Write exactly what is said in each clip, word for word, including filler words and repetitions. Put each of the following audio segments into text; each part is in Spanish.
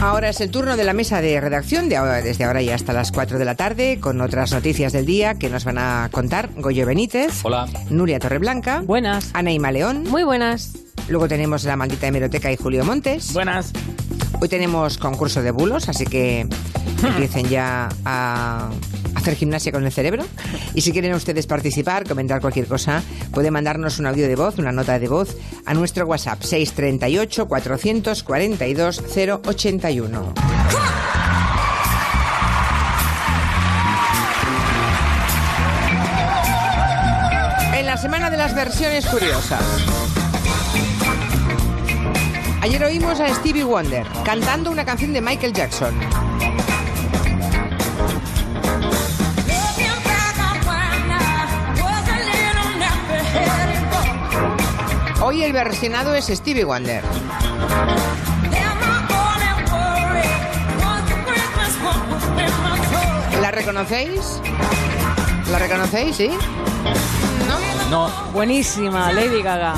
Ahora es el turno de la mesa de redacción, de ahora, desde ahora y hasta las cuatro de la tarde, con otras noticias del día que nos van a contar Goyo Benítez. Hola. Nuria Torreblanca. Buenas. Anaíma León. Muy buenas. Luego tenemos La Maldita Hemeroteca y Julio Montes. Buenas. Hoy tenemos concurso de bulos, así que empiecen ya a hacer gimnasia con el cerebro. Y si quieren ustedes participar, comentar cualquier cosa, pueden mandarnos un audio de voz, una nota de voz, a nuestro WhatsApp seis tres ocho, cuatro cuatro dos, cero ocho uno. En la semana de las versiones curiosas, ayer oímos a Stevie Wonder cantando una canción de Michael Jackson. Hoy el versionado es Stevie Wonder. ¿La reconocéis? ¿La reconocéis, sí? No. No. Buenísima, Lady Gaga.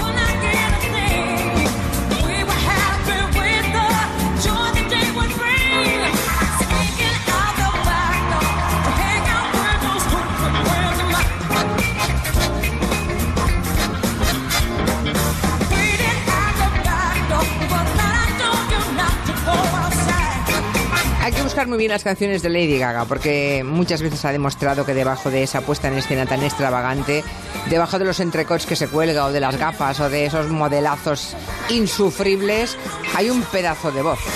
Hay que buscar muy bien las canciones de Lady Gaga, porque muchas veces ha demostrado que debajo de esa puesta en escena tan extravagante, debajo de los entrecots que se cuelga o de las gafas o de esos modelazos insufribles, hay un pedazo de voz.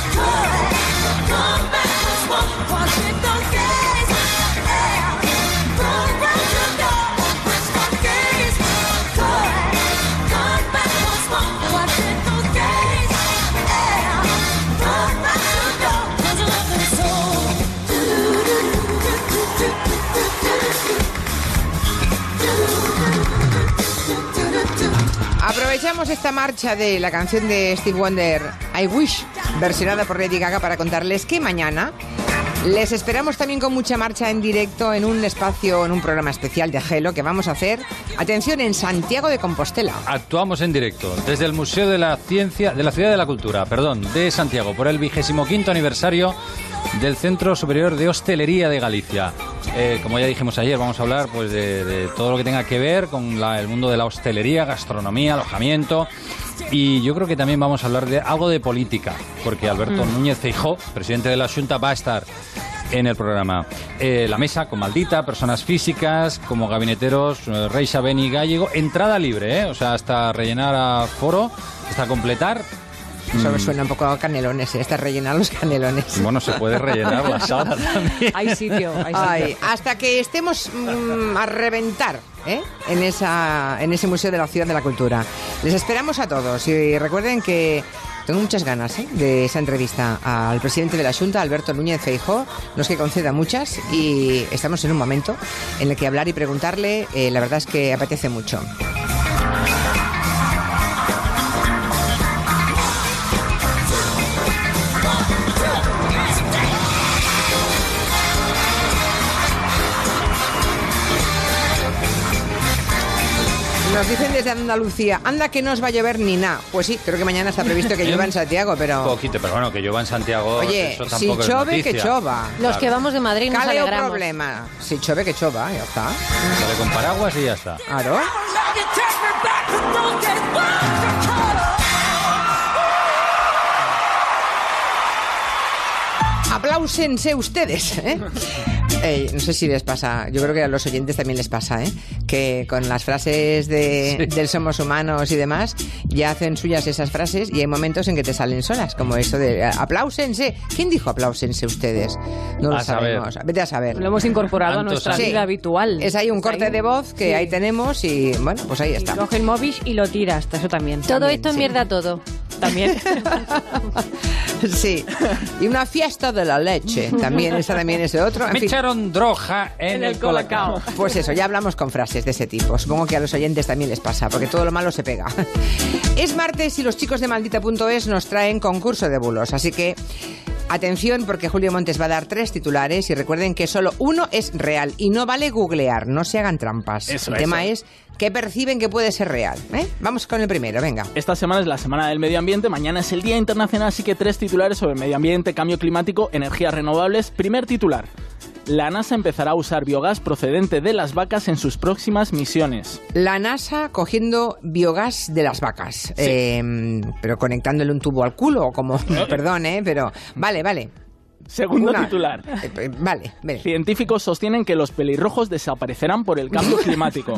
Aprovechamos esta marcha de la canción de Stevie Wonder, I Wish, versionada por Lady Gaga, para contarles que mañana les esperamos también con mucha marcha en directo en un espacio, en un programa especial de Gelo que vamos a hacer, atención, en Santiago de Compostela. Actuamos en directo desde el Museo de la Ciencia, de la Ciudad de la Cultura, perdón, de Santiago, por el vigésimo quinto aniversario del Centro Superior de Hostelería de Galicia. Eh, como ya dijimos ayer, vamos a hablar pues de, de todo lo que tenga que ver con la, el mundo de la hostelería, gastronomía, alojamiento. Y yo creo que también vamos a hablar de algo de política, porque Alberto mm. Núñez Feijóo, presidente de la Xunta, va a estar en el programa. Eh, la mesa con Maldita, personas físicas, como gabineteros, eh, Reixa, Beni, Gallego, entrada libre, ¿eh? O sea, hasta rellenar a foro, hasta completar. Eso me suena un poco a canelones, ¿eh? Hasta rellenar los canelones. Bueno, se puede rellenar la sala también. Hay sitio, hay sitio. Ay, hasta que estemos mmm, a reventar, ¿eh? en, esa, en ese Museo de la Ciudad de la Cultura. Les esperamos a todos y recuerden que tengo muchas ganas ¿eh? de esa entrevista al presidente de la Xunta, Alberto Núñez Feijóo. No es que conceda muchas y estamos en un momento en el que hablar y preguntarle, eh, la verdad es que apetece mucho. Nos dicen desde Andalucía, anda que no os va a llover ni nada. Pues sí, creo que mañana está previsto que llueva en Santiago, pero... Un poquito, pero bueno, que llueva en Santiago. Oye, eso si tampoco chove, es que chova. Los Claro. que vamos de Madrid nos Caleo alegramos. problema. Si chove, que chova, ya está. Sale con paraguas y ya está. Claro. Apláusense ustedes, ¿eh? Eh, no sé si les pasa, yo creo que a los oyentes también les pasa, ¿eh? Que con las frases de, sí. del somos humanos y demás, ya hacen suyas esas frases y hay momentos en que te salen solas, como eso de apláusense. ¿Quién dijo apláusense ustedes? No lo a sabemos. Saber. Vete a saber. Lo hemos incorporado Tantos a nuestra años. vida habitual. Es ahí un Está corte ahí. de voz que Sí. ahí tenemos y bueno, pues ahí está. Coge el móvil y lo tiras, eso también. Todo También, esto es sí. mierda todo. También. Sí. Y una fiesta de la leche. También, esa también es de otro. En Me fin. echaron droga en, En el el colacao. colacao. Pues eso, ya hablamos con frases de ese tipo. Supongo que a los oyentes también les pasa, porque todo lo malo se pega. Es martes y los chicos de maldita punto es nos traen concurso de bulos, así que Atención, porque Julio Montes va a dar tres titulares y recuerden que solo uno es real y no vale googlear, no se hagan trampas. Eso, el eso. tema es que perciben que puede ser real. ¿eh? Vamos con el primero, venga. Esta semana es la Semana del Medio Ambiente, mañana es el Día Internacional, así que tres titulares sobre medio ambiente, cambio climático, energías renovables. Primer titular. La NASA empezará a usar biogás procedente de las vacas en sus próximas misiones. La NASA cogiendo biogás de las vacas, Sí. eh, pero conectándole un tubo al culo, o como, perdón, ¿eh? Pero vale, vale. Segundo Una- titular. eh, eh, vale, vale. Científicos sostienen que los pelirrojos desaparecerán por el cambio climático.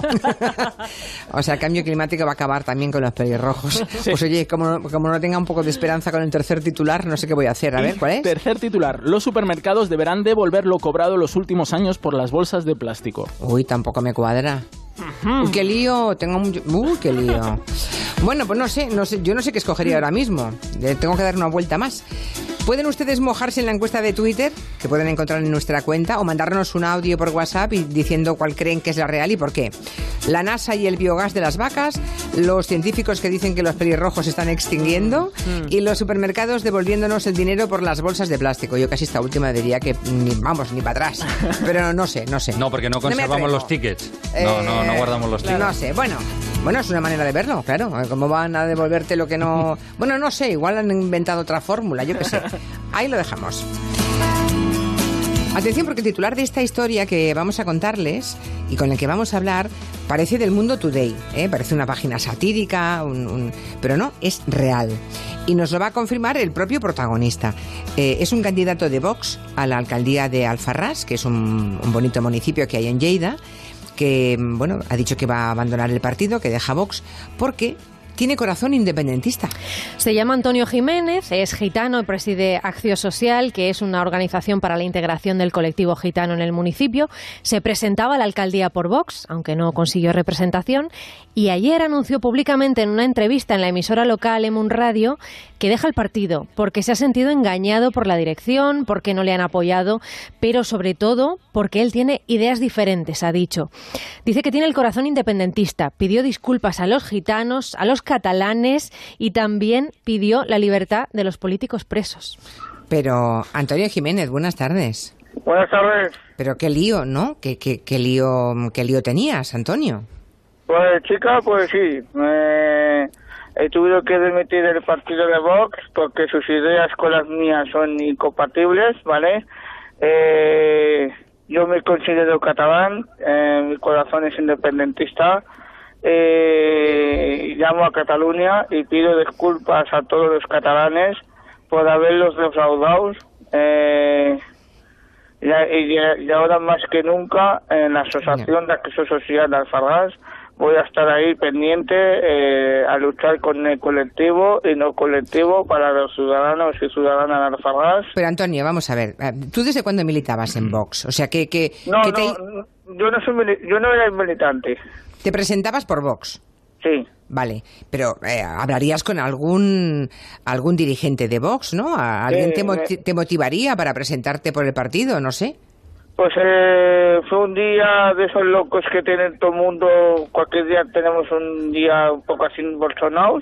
O sea, el cambio climático va a acabar también con los pelirrojos. Sí. Pues oye, como, como no tenga un poco de esperanza con el tercer titular, no sé qué voy a hacer. A ver, ¿cuál es? Tercer titular. Los supermercados deberán devolver lo cobrado los últimos años por las bolsas de plástico. Uy, tampoco me cuadra. Uy, qué lío, tengo mucho... Uy, qué lío. Bueno, pues no sé, no sé, yo no sé qué escogería ahora mismo. Le tengo que dar una vuelta más. Pueden ustedes mojarse en la encuesta de Twitter, que pueden encontrar en nuestra cuenta, o mandarnos un audio por WhatsApp y diciendo cuál creen que es la real y por qué. La NASA y el biogás de las vacas, los científicos que dicen que los pelirrojos se están extinguiendo y los supermercados devolviéndonos el dinero por las bolsas de plástico. Yo casi esta última diría que, ni, vamos, ni para atrás. Pero no sé, no sé. No, porque no me conservamos atrevo. los tickets. No, no, no Eh, guardamos los tickets. No sé, bueno, bueno, es una manera de verlo, claro. ¿Cómo van a devolverte lo que no...? Bueno, no sé, igual han inventado otra fórmula, yo qué sé. Ahí lo dejamos. Atención, porque el titular de esta historia que vamos a contarles y con el que vamos a hablar parece del Mundo Today, ¿eh? Parece una página satírica, un, un- pero no, es real. Y nos lo va a confirmar el propio protagonista. Eh, es un candidato de Vox a la alcaldía de Alfarrás, que es un, un bonito municipio que hay en Lleida, que bueno, ha dicho que va a abandonar el partido, que deja Vox, porque tiene corazón independentista. Se llama Antonio Jiménez, es gitano y preside Acción Social, que es una organización para la integración del colectivo gitano en el municipio. Se presentaba a la alcaldía por Vox, aunque no consiguió representación, y ayer anunció públicamente en una entrevista en la emisora local Emun Radio que deja el partido porque se ha sentido engañado por la dirección, porque no le han apoyado, pero sobre todo porque él tiene ideas diferentes, ha dicho. Dice que tiene el corazón independentista, pidió disculpas a los gitanos, a los catalanes y también pidió la libertad de los políticos presos. Pero, Antonio Jiménez, buenas tardes. Buenas tardes. Pero qué lío, ¿no? ¿Qué, qué, qué lío, qué lío tenías, Antonio? Pues chica, pues sí, me he tenido que dimitir del partido de Vox porque sus ideas con las mías son incompatibles, ¿vale? Eh, yo me considero catalán, eh, mi corazón es independentista, eh, llamo a Cataluña y pido disculpas a todos los catalanes por haberlos defraudado. Eh, y, y, y ahora más que nunca en la Asociación de Acción Social de Alfarrás voy a estar ahí pendiente eh, a luchar con el colectivo y no colectivo para los ciudadanos y ciudadanas de Alfarrás. Pero, Antonio, vamos a ver. ¿Tú desde cuándo militabas en Vox? O sea, que... que, No, que no, te, yo no soy mili- yo no era militante. te presentabas por Vox. Sí. Vale, pero eh, hablarías con algún algún dirigente de Vox, ¿no? ¿A- ¿Alguien Sí, te, me- moti- te motivaría para presentarte por el partido? No sé. Pues eh, fue un día de esos locos que tienen todo el mundo, cualquier día tenemos un día un poco así bolsonados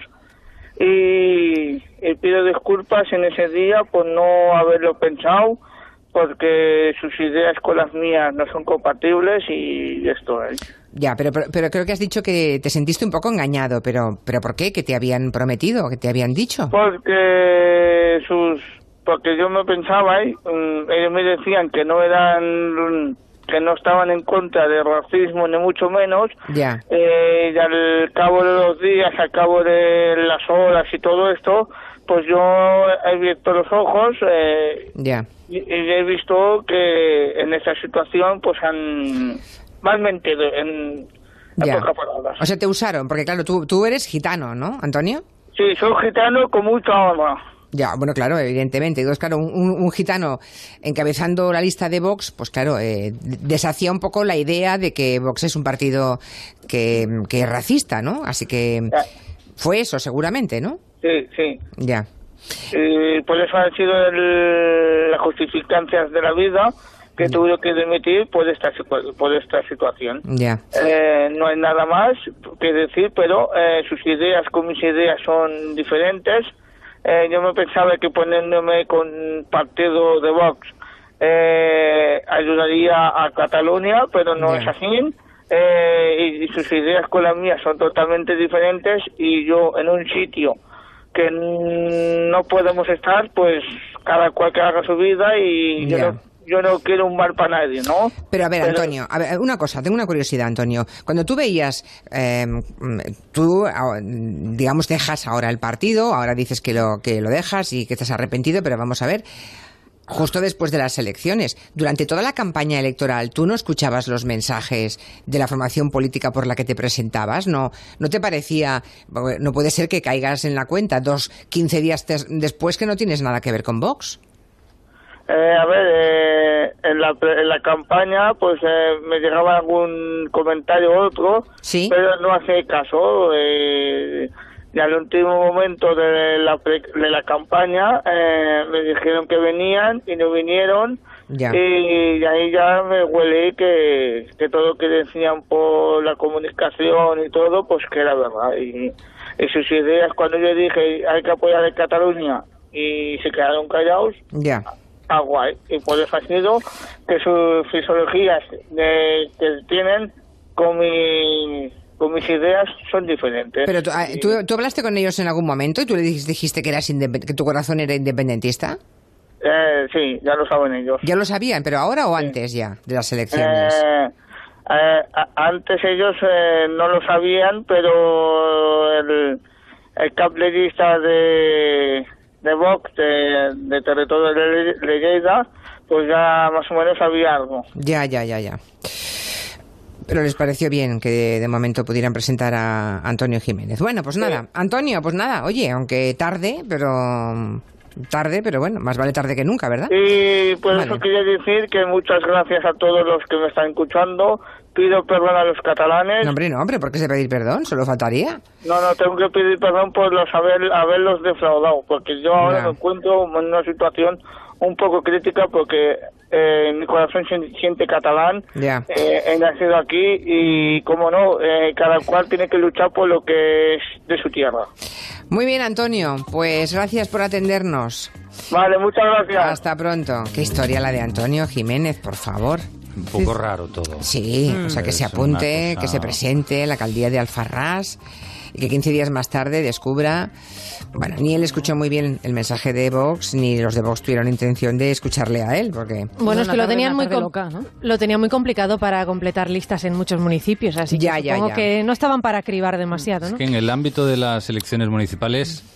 y, y pido disculpas en ese día por no haberlo pensado porque sus ideas con las mías no son compatibles y esto es. Ya, pero, pero, pero creo que has dicho que te sentiste un poco engañado, pero, pero ¿por qué? ¿Qué te habían prometido? ¿Qué te habían dicho? Porque sus porque yo me pensaba ahí, um, ellos me decían que no eran que no estaban en contra del racismo ni mucho menos. Ya. Eh, y al cabo de los días, al cabo de las horas y todo esto, pues yo he abierto los ojos eh, Ya. y, y he visto que en esa situación pues han mal mentido en, en Ya. pocas palabras. O sea, te usaron, porque claro, tú, tú eres gitano, ¿no, Antonio? Sí, soy gitano con mucha alma. Ya, bueno, claro, evidentemente. Entonces, claro, un, un- un gitano encabezando la lista de Vox, pues claro, eh, deshacía un poco la idea de que Vox es un partido que, que es racista, ¿no? Así que Ya. fue eso, seguramente, ¿no? Sí, sí. Ya, Y por eso han sido el- las justificancias de la vida que tuve que dimitir por esta, situ- por esta situación. ya. Eh, no hay nada más que decir, pero eh, sus ideas con mis ideas son diferentes. eh, yo me pensaba que poniéndome con partido de Vox eh, ayudaría a Cataluña, pero no yeah. es así. Eh, y, y sus ideas con las mías son totalmente diferentes, y yo en un sitio que no podemos estar, pues cada cual que haga su vida, y yeah. yo no Yo no quiero un mal para nadie, ¿no? Pero a ver, Pero... Antonio, a ver, una cosa, tengo una curiosidad, Antonio. Cuando tú veías, eh, tú, digamos, dejas ahora el partido, ahora dices que lo, que lo dejas y que estás arrepentido, pero vamos a ver, justo después de las elecciones, durante toda la campaña electoral, ¿tú no escuchabas los mensajes de la formación política por la que te presentabas? ¿No, no te parecía, no puede ser que caigas en la cuenta dos, quince días te, después que no tienes nada que ver con Vox? Eh, a ver, eh, en, la, en la campaña pues eh, me llegaba algún comentario u otro, ¿sí? Pero no hacía caso. Eh, y al último momento de la, de la campaña eh, me dijeron que venían y no vinieron, ya. Y, y ahí ya me huele que, que todo lo que decían por la comunicación y todo, pues que era verdad. Y, y sus ideas, cuando yo dije hay que apoyar a Cataluña y se quedaron callados, ya. Ah, guay. Y por eso ha sido que sus fisiologías de, que tienen con, mi, con mis ideas son diferentes. Pero tú, y... ¿tú, ¿tú hablaste con ellos en algún momento y tú les dijiste que, eras que tu corazón era independentista? Eh, sí, ya lo saben ellos. ¿Ya lo sabían? ¿Pero ahora o antes sí. ya de las elecciones? Eh, eh, antes ellos eh, no lo sabían, pero el, el cablerista de... de Vox, de, de territorio de, de Lleida, pues ya más o menos había algo. Ya, ya, ya, ya. Pero les pareció bien que de, de momento pudieran presentar a Antonio Jiménez. Bueno, pues nada, sí. Antonio, pues nada, oye, aunque tarde, pero tarde, pero bueno, más vale tarde que nunca, ¿verdad? Y por vale. eso quería decir que muchas gracias a todos los que me están escuchando. Pido perdón a los catalanes. No, hombre, no, hombre, ¿por qué se pedir perdón? Solo faltaría. No, no, tengo que pedir perdón por los haber, haberlos defraudado, porque yo ahora no. me encuentro en una situación un poco crítica, porque eh, mi corazón se siente catalán, yeah. eh, he nacido aquí y, como no, eh, cada cual tiene que luchar por lo que es de su tierra. Muy bien, Antonio, pues gracias por atendernos. Vale, muchas gracias. Hasta pronto. Qué historia la de Antonio Jiménez, por favor. Un poco raro todo. Sí, mm, o sea, que se apunte, cosa... que se presente en la alcaldía de Alfarrás y que quince días más tarde descubra... Bueno, ni él escuchó muy bien el mensaje de Vox, ni los de Vox tuvieron intención de escucharle a él, porque... Bueno, es que lo tenían muy loca, ¿no? Lo tenían muy complicado para completar listas en muchos municipios, así ya, que ya, supongo ya. que no estaban para cribar demasiado, ¿no? Es que en el ámbito de las elecciones municipales...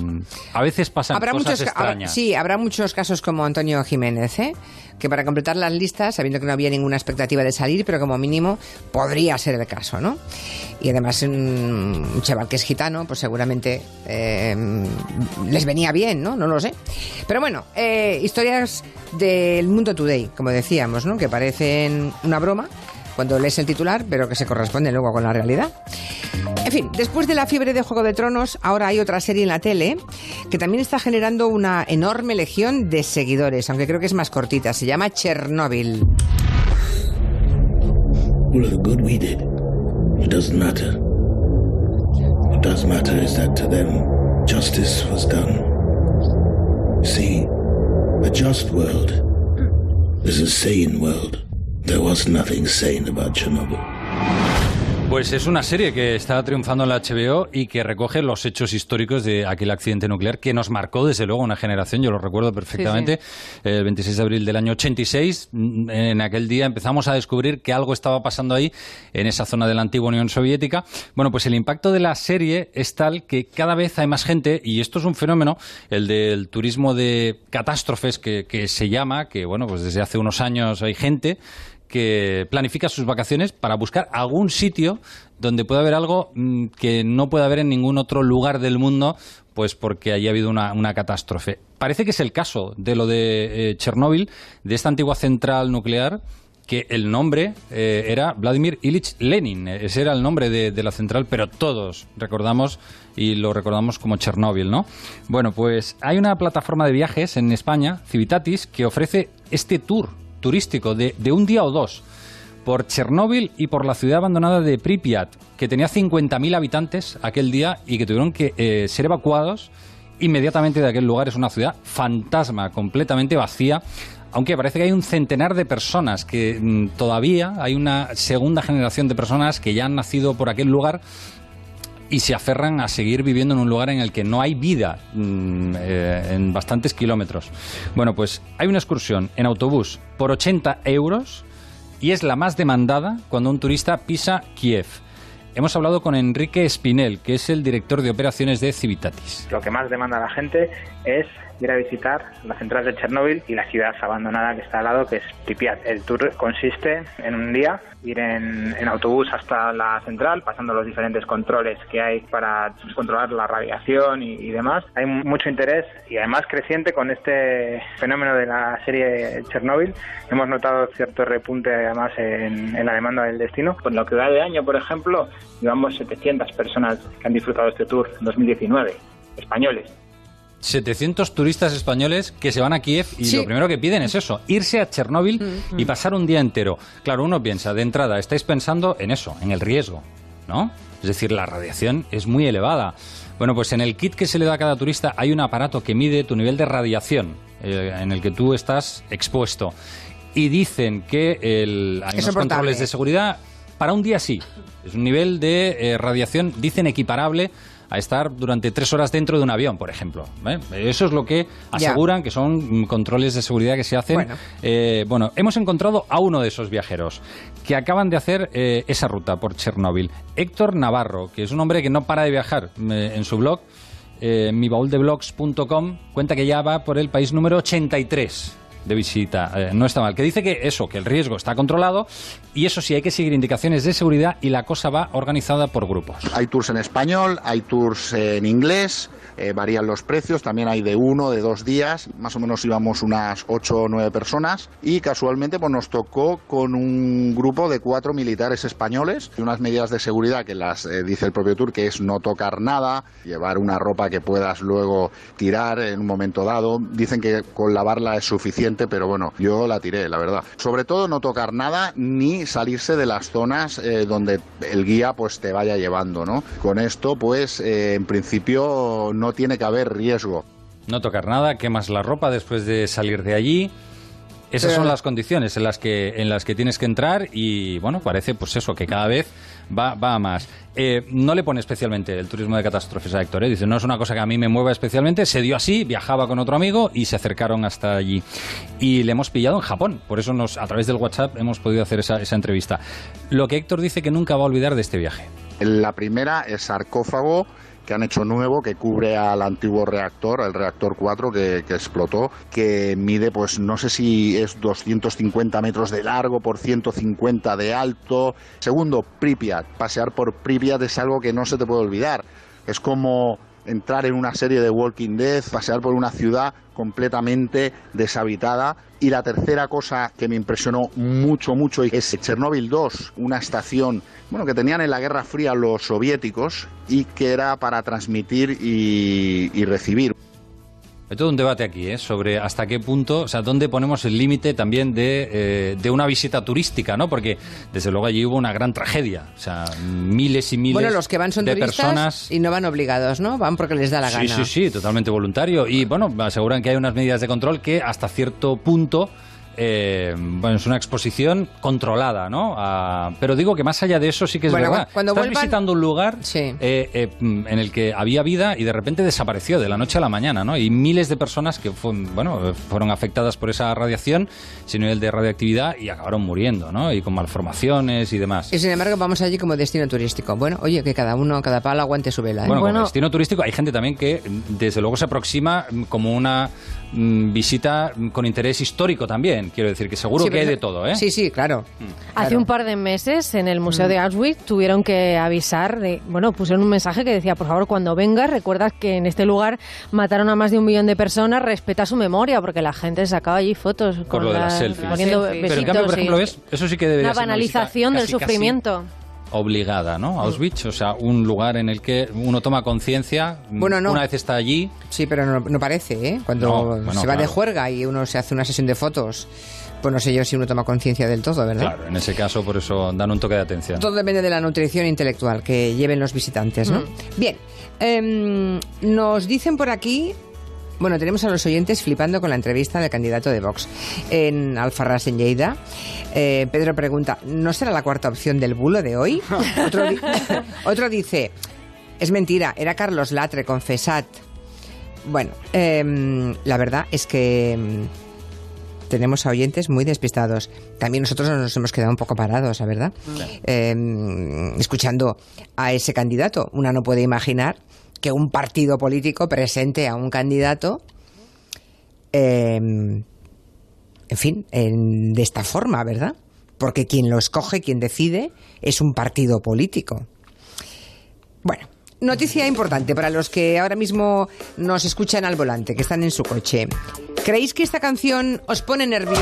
a veces pasan habrá cosas muchos, extrañas. Habrá, sí, habrá muchos casos como Antonio Jiménez, ¿eh? Que para completar las listas, sabiendo que no había ninguna expectativa de salir, pero como mínimo podría ser el caso, ¿no? Y además un, un chaval que es gitano, pues seguramente eh, les venía bien, ¿no? No lo sé. Pero bueno, eh, historias del Mundo Today, como decíamos, ¿no? Que parecen una broma cuando lees el titular, pero que se corresponden luego con la realidad. En fin, después de la fiebre de Juego de Tronos, ahora hay otra serie en la tele que también está generando una enorme legión de seguidores, aunque creo que es más cortita. Se llama Chernobyl. All of the good we did, it doesn't matter. What does matter is that to them, justice was done. See, a just world is a sane world. There was nothing sane about Chernobyl. Pues es una serie que está triunfando en la H B O y que recoge los hechos históricos de aquel accidente nuclear que nos marcó desde luego una generación. Yo lo recuerdo perfectamente. Sí, sí. El veintiséis de abril del año ochenta y seis, en aquel día empezamos a descubrir que algo estaba pasando ahí en esa zona de la antigua Unión Soviética. Bueno, pues el impacto de la serie es tal que cada vez hay más gente, y esto es un fenómeno, el del turismo de catástrofes que, que se llama, que bueno, pues desde hace unos años hay gente que planifica sus vacaciones para buscar algún sitio donde pueda haber algo mmm, que no pueda haber en ningún otro lugar del mundo, pues porque allí ha habido una, una catástrofe. Parece que es el caso de lo de eh, Chernobyl, de esta antigua central nuclear, que el nombre eh, era Vladimir Ilich Lenin. Ese era el nombre de, de la central, pero todos recordamos y lo recordamos como Chernobyl, ¿no? Bueno, pues hay una plataforma de viajes en España, Civitatis, que ofrece este tour turístico de, de un día o dos por Chernóbil y por la ciudad abandonada de Pripyat, que tenía cincuenta mil habitantes aquel día y que tuvieron que eh, ser evacuados inmediatamente de aquel lugar es una ciudad fantasma, completamente vacía, aunque parece que hay un centenar de personas, que mmm, todavía hay una segunda generación de personas que ya han nacido por aquel lugar y se aferran a seguir viviendo en un lugar en el que no hay vida mmm, eh, en bastantes kilómetros. Bueno, pues hay una excursión en autobús por ochenta euros y es la más demandada cuando un turista pisa Kiev. Hemos hablado con Enrique Espinel, que es el director de operaciones de Civitatis. Lo que más demanda a la gente es ir a visitar la central de Chernóbil y la ciudad abandonada que está al lado, que es Pripyat. El tour consiste en un día ir en, en autobús hasta la central, pasando los diferentes controles que hay para controlar la radiación y, y demás. Hay mucho interés y además creciente con este fenómeno de la serie Chernóbil. Hemos notado cierto repunte además en, en la demanda del destino. Por lo que va de año, por ejemplo, llevamos setecientas personas que han disfrutado de este tour en dos mil diecinueve, españoles. setecientos turistas españoles que se van a Kiev y sí. lo primero que piden es eso, irse a Chernóbil mm. y pasar un día entero. Claro, uno piensa, de entrada, estáis pensando en eso, en el riesgo, ¿no? Es decir, la radiación es muy elevada. Bueno, pues en el kit que se le da a cada turista hay un aparato que mide tu nivel de radiación, eh, en el que tú estás expuesto. Y dicen que el, hay unos controles de seguridad para un día sí. Es un nivel de eh, radiación, dicen, equiparable a estar durante tres horas dentro de un avión, por ejemplo. ¿eh? Eso es lo que aseguran, ya. que son controles de seguridad que se hacen. Bueno, eh, bueno hemos encontrado a uno de esos viajeros que acaban de hacer eh, esa ruta por Chernóbil. Héctor Navarro, que es un hombre que no para de viajar. Eh, en su blog, eh, mi baúl de blogs punto com, cuenta que ya va por el país número ochenta y tres de visita. Eh, no está mal. Que dice que eso, que el riesgo está controlado y eso sí, hay que seguir indicaciones de seguridad y la cosa va organizada por grupos. Hay tours en español, hay tours en inglés, eh, varían los precios, también hay de uno, de dos días, más o menos íbamos unas ocho o nueve personas y casualmente pues nos tocó con un grupo de cuatro militares españoles y unas medidas de seguridad que las eh, dice el propio tour, que es no tocar nada, llevar una ropa que puedas luego tirar en un momento dado. Dicen que con lavarla es suficiente, pero bueno, yo la tiré, la verdad. Sobre todo no tocar nada ni salirse de las zonas eh, donde el guía pues te vaya llevando, ¿no? Con esto pues eh, en principio no tiene que haber riesgo. No tocar nada, quemas la ropa después de salir de allí. Esas son las condiciones en las que en las que tienes que entrar y, bueno, parece pues eso, que cada vez va, va a más. Eh, no le pone especialmente el turismo de catástrofes a Héctor, ¿eh? Dice, no es una cosa que a mí me mueva especialmente, se dio así, viajaba con otro amigo y se acercaron hasta allí. Y le hemos pillado en Japón, por eso nos a través del WhatsApp hemos podido hacer esa, esa entrevista. Lo que Héctor dice que nunca va a olvidar de este viaje. La primera es sarcófago, que han hecho nuevo, que cubre al antiguo reactor, el reactor cuatro que, que explotó, que mide, pues no sé si es doscientos cincuenta metros de largo por ciento cincuenta de alto. Segundo, Pripyat. Pasear por Pripyat es algo que no se te puede olvidar. Es como entrar en una serie de Walking Dead, pasear por una ciudad completamente deshabitada. Y la tercera cosa que me impresionó mucho, mucho es Chernóbil dos, una estación bueno, que tenían en la Guerra Fría los soviéticos y que era para transmitir y, y recibir. Hay todo un debate aquí, ¿eh? Sobre hasta qué punto, o sea, dónde ponemos el límite también de, eh, de una visita turística, ¿no? Porque desde luego allí hubo una gran tragedia, o sea, miles y miles bueno, los que van son de turistas personas y no van obligados, ¿no? Van porque les da la sí, gana. Sí, sí, sí, totalmente voluntario y bueno, aseguran que hay unas medidas de control que hasta cierto punto Eh, bueno, es una exposición controlada, ¿no? Ah, pero digo que más allá de eso sí que es bueno, verdad. Cuando Estás vuelvan... visitando un lugar sí. eh, eh, en el que había vida y de repente desapareció de la noche a la mañana, ¿no? Y miles de personas que fue, bueno, fueron afectadas por esa radiación, ese nivel de radioactividad y acabaron muriendo, ¿no? Y con malformaciones y demás. Y sin embargo vamos allí como destino turístico. Bueno, oye, que cada uno, cada palo aguante su vela, ¿eh? Bueno, bueno, como destino turístico hay gente también que desde luego se aproxima como una mm, visita con interés histórico también, quiero decir que seguro sí, que hay de todo, ¿eh? Sí, sí, claro. Hace claro. un par de meses en el Museo mm. de Auschwitz tuvieron que avisar, de, bueno, pusieron un mensaje que decía, por favor, cuando vengas, recuerda que en este lugar mataron a más de un millón de personas, respeta su memoria, porque la gente sacaba allí fotos por con lo de la, las selfies. poniendo Selfies. besitos. Pero en cambio, por ejemplo, y, ¿ves? Eso sí que debería una ser banalización una del casi, sufrimiento. Casi obligada, ¿no? Auschwitz, o sea, un lugar en el que uno toma conciencia, bueno, no. una vez está allí. Sí, pero no, no parece, ¿eh? Cuando no, bueno, se va claro. de juerga y uno se hace una sesión de fotos Pues no sé yo si uno toma conciencia del todo, ¿verdad? Claro, en ese caso por eso dan un toque de atención. Todo depende de la nutrición intelectual que lleven los visitantes, ¿no? Mm. Bien, eh, nos dicen por aquí... Bueno, tenemos a los oyentes flipando con la entrevista del candidato de Vox en Alfarrás, en Lleida. Eh, Pedro pregunta, ¿no será la cuarta opción del bulo de hoy? Otro, di- otro dice, es mentira, era Carlos Latre, confesad. Bueno, eh, la verdad es que tenemos a oyentes muy despistados. También nosotros nos hemos quedado un poco parados, la verdad, eh, escuchando a ese candidato. Una no puede imaginar que un partido político presente a un candidato, eh, en fin, en, de esta forma, ¿verdad? Porque quien lo escoge, quien decide, es un partido político. Bueno, noticia importante para los que ahora mismo nos escuchan al volante, que están en su coche. ¿Creéis que esta canción os pone nerviosos?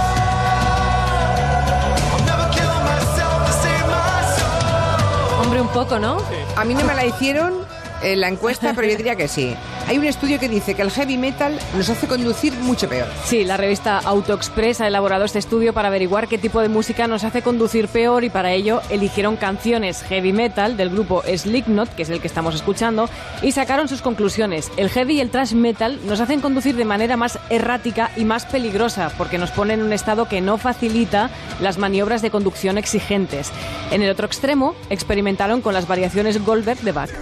Hombre, un poco, ¿no? A mí no me la hicieron en la encuesta, pero yo diría que sí. Hay un estudio que dice que el heavy metal nos hace conducir mucho peor. Sí, la revista AutoExpress ha elaborado este estudio para averiguar qué tipo de música nos hace conducir peor y para ello eligieron canciones heavy metal del grupo Slipknot, que es el que estamos escuchando, y sacaron sus conclusiones. El heavy y el thrash metal nos hacen conducir de manera más errática y más peligrosa porque nos ponen en un estado que no facilita las maniobras de conducción exigentes. En el otro extremo, experimentaron con las variaciones Goldberg de Bach.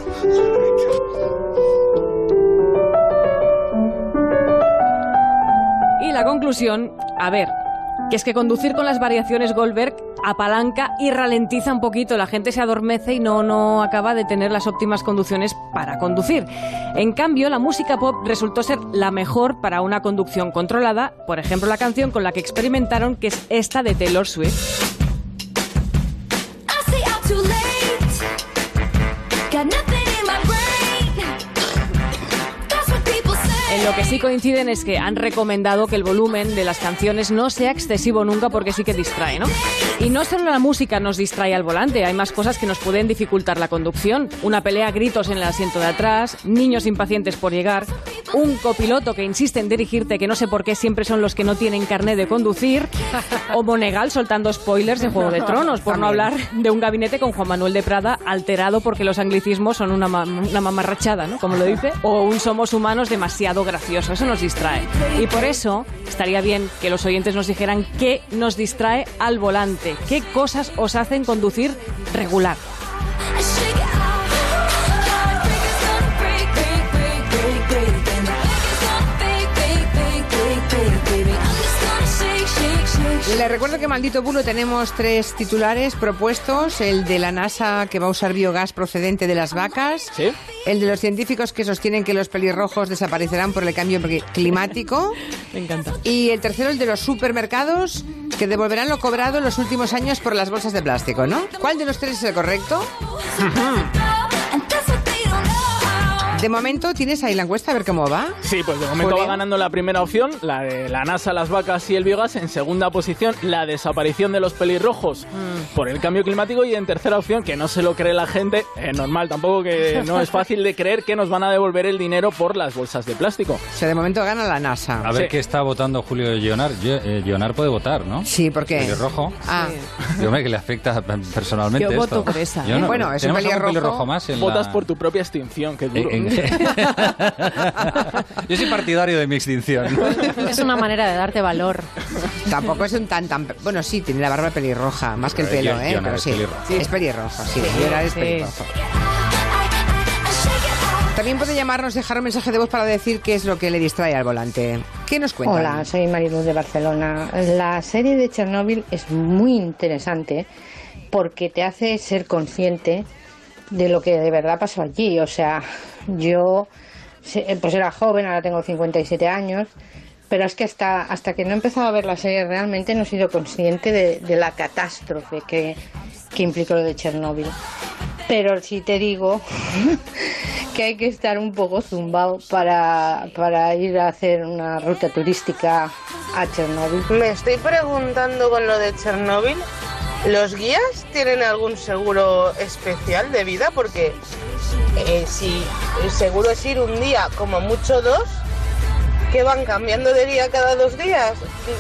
Y la conclusión, a ver, que es que conducir con las variaciones Goldberg apalanca y ralentiza un poquito, la gente se adormece y no, no acaba de tener las óptimas conducciones para conducir. En cambio, la música pop resultó ser la mejor para una conducción controlada, por ejemplo la canción con la que experimentaron, que es esta de Taylor Swift. En lo que sí coinciden es que han recomendado que el volumen de las canciones no sea excesivo nunca porque sí que distrae, ¿no? Y no solo la música nos distrae al volante, hay más cosas que nos pueden dificultar la conducción. Una pelea a gritos en el asiento de atrás, niños impacientes por llegar, un copiloto que insiste en dirigirte que no sé por qué siempre son los que no tienen carné de conducir, o Monegal soltando spoilers de Juego de Tronos, por no hablar de un gabinete con Juan Manuel de Prada alterado porque los anglicismos son una, ma- una mamarrachada, ¿no? Como lo dice, o un somos humanos demasiado gracioso, eso nos distrae. Y por eso estaría bien que los oyentes nos dijeran qué nos distrae al volante, qué cosas os hacen conducir regular. Les recuerdo que Maldito Bulo tenemos tres titulares propuestos: el de la NASA que va a usar biogás procedente de las vacas, ¿sí?, el de los científicos que sostienen que los pelirrojos desaparecerán por el cambio climático. Me encanta. Y el tercero, el de los supermercados que devolverán lo cobrado en los últimos años por las bolsas de plástico, ¿no? ¿Cuál de los tres es el correcto? De momento, ¿tienes ahí la encuesta a ver cómo va? Sí, pues de momento Julio. va ganando la primera opción, la de la NASA, las vacas y el biogás. En segunda posición, la desaparición de los pelirrojos mm. por el cambio climático. Y en tercera opción, que no se lo cree la gente, eh, normal tampoco, que no es fácil de creer que nos van a devolver el dinero por las bolsas de plástico. O sea, de momento gana la NASA. A ver Sí. qué está votando Julio Gionar. Yo- eh, Gionar puede votar, ¿no? Sí, ¿por qué? Pelirrojo. Ah, Yo, hombre, que le afecta personalmente Yo esto. voto por esa, Yo ¿eh? no- Bueno, es un ¿tenemos algún pelirrojo. pelirrojo más en Votas la- por tu propia extinción, que duro. en- en- Yo soy partidario de mi extinción. Es una manera de darte valor. tampoco es un tan tan... Bueno, sí, tiene la barba pelirroja, más que el Pero pelo, Gio- ¿eh? Gionar Pero es sí, pelirrojo. es pelirrojo, sí, Gionar es sí. pelirrojo. También puede llamarnos, dejar un mensaje de voz para decir qué es lo que le distrae al volante. ¿Qué nos cuentan? Hola, soy Mariluz de Barcelona. La serie de Chernóbil es muy interesante porque te hace ser consciente de lo que de verdad pasó allí. O sea, yo pues era joven, ahora tengo cincuenta y siete años, pero es que hasta, hasta que no he empezado a ver la serie realmente no he sido consciente de, de la catástrofe que, que implicó lo de Chernóbil. Pero sí te digo que hay que estar un poco zumbado para, para ir a hacer una ruta turística a Chernóbil. Me estoy preguntando con lo de Chernóbil, ¿los guías tienen algún seguro especial de vida? Porque eh, si el seguro es ir un día, como mucho dos, ¿que van cambiando de día cada dos días?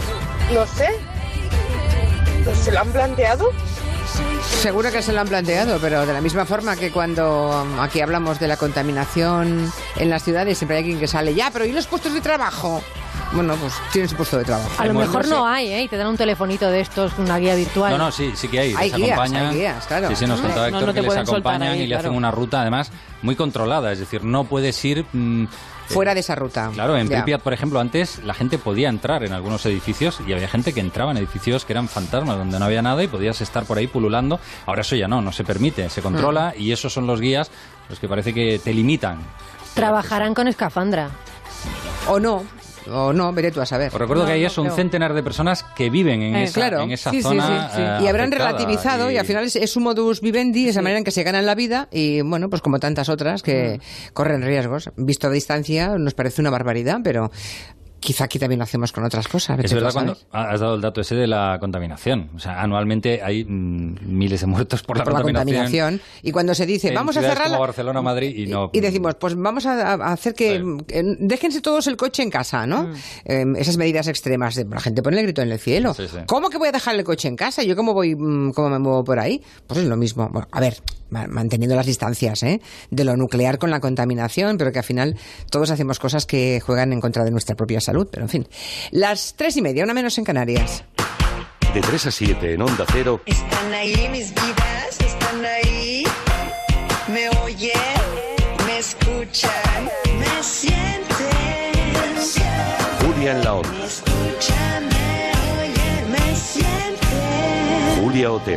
no sé. ¿Se lo han planteado? Seguro que se lo han planteado, pero de la misma forma que cuando aquí hablamos de la contaminación en las ciudades, siempre hay alguien que sale, ya, pero ¿y los puestos de trabajo? Bueno, pues tienes un puesto de trabajo. A lo Bueno, mejor no no sé. hay, ¿eh? Y te dan un telefonito de estos, una guía virtual. No, no, sí, sí que hay. Hay les guías, acompañan. hay guías, claro. Sí, sí, nos contaba No, Héctor no te que les pueden soltar acompañan ahí, y le hacen claro. una ruta, además, muy controlada. Es decir, no puedes ir... Mmm, Fuera de esa ruta. Claro, en Ya. Pripyat, por ejemplo, antes la gente podía entrar en algunos edificios y había gente que entraba en edificios que eran fantasmas, donde no había nada y podías estar por ahí pululando. Ahora eso ya no, no se permite, se controla Mm. y esos son los guías los que parece que te limitan. Trabajarán con escafandra. O no, o no, veré tú a saber. Os recuerdo No, que hay no eso, un creo. centenar de personas que viven en, Eh, esa, claro. en esa Sí, sí, zona. sí, sí. eh, Y habrán afectada relativizado y... al final es, es su modus vivendi, esa manera en que se ganan la vida y bueno, pues como tantas otras que corren riesgos. Visto a distancia nos parece una barbaridad, pero quizá aquí también lo hacemos con otras cosas. Es vete tú verdad a cuando saber. has dado el dato ese de la contaminación. O sea, anualmente hay mm, miles de muertos por la por la contaminación. contaminación. Y cuando se dice, en vamos a ciudades cerrar como Barcelona, Madrid y no... y decimos, pues vamos a, a hacer que, que déjense todos el coche en casa, ¿no? Eh, esas medidas extremas, de, la gente pone el grito en el cielo. Sí, sí. ¿Cómo que voy a dejar el coche en casa? ¿Yo cómo voy, mm, cómo me muevo por ahí? Pues es lo mismo. Bueno, a ver, ma- manteniendo las distancias, ¿eh? De lo nuclear con la contaminación, pero que al final todos hacemos cosas que juegan en contra de nuestra propia salud, pero en fin. Las tres y media, una menos en Canarias. De tres a siete en Onda Cero. Están ahí mis vidas, están ahí. Me oyen, me escuchan, me sienten. Julia en la Onda. Me escuchan, me oyen, me sienten. Julia Otero.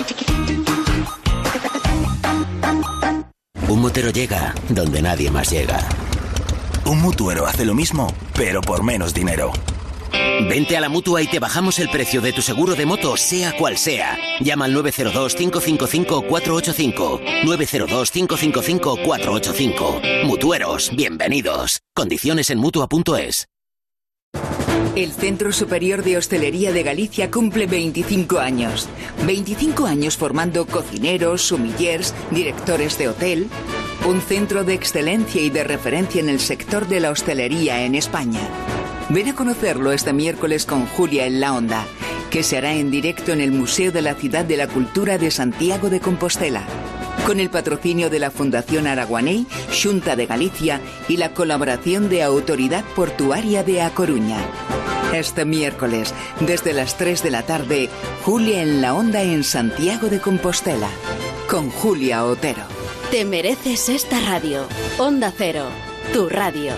Un motero llega donde nadie más llega. Un mutuero hace lo mismo, pero por menos dinero. Vente a la Mutua y te bajamos el precio de tu seguro de moto, sea cual sea. Llama al nueve cero dos, cinco cinco cinco, cuatro ocho cinco. nueve cero dos, cinco cinco cinco, cuatro ocho cinco. Mutueros, bienvenidos. Condiciones en Mutua punto es. El Centro Superior de Hostelería de Galicia cumple veinticinco años. veinticinco años formando cocineros, sommeliers, directores de hotel. Un centro de excelencia y de referencia en el sector de la hostelería en España. Ven a conocerlo este miércoles con Julia en la Onda, que se hará en directo en el Museo de la Ciudad de la Cultura de Santiago de Compostela. Con el patrocinio de la Fundación Araguaney, Xunta de Galicia y la colaboración de Autoridad Portuaria de A Coruña. Este miércoles, desde las tres de la tarde, Julia en la Onda en Santiago de Compostela, con Julia Otero. Te mereces esta radio. Onda Cero, tu radio.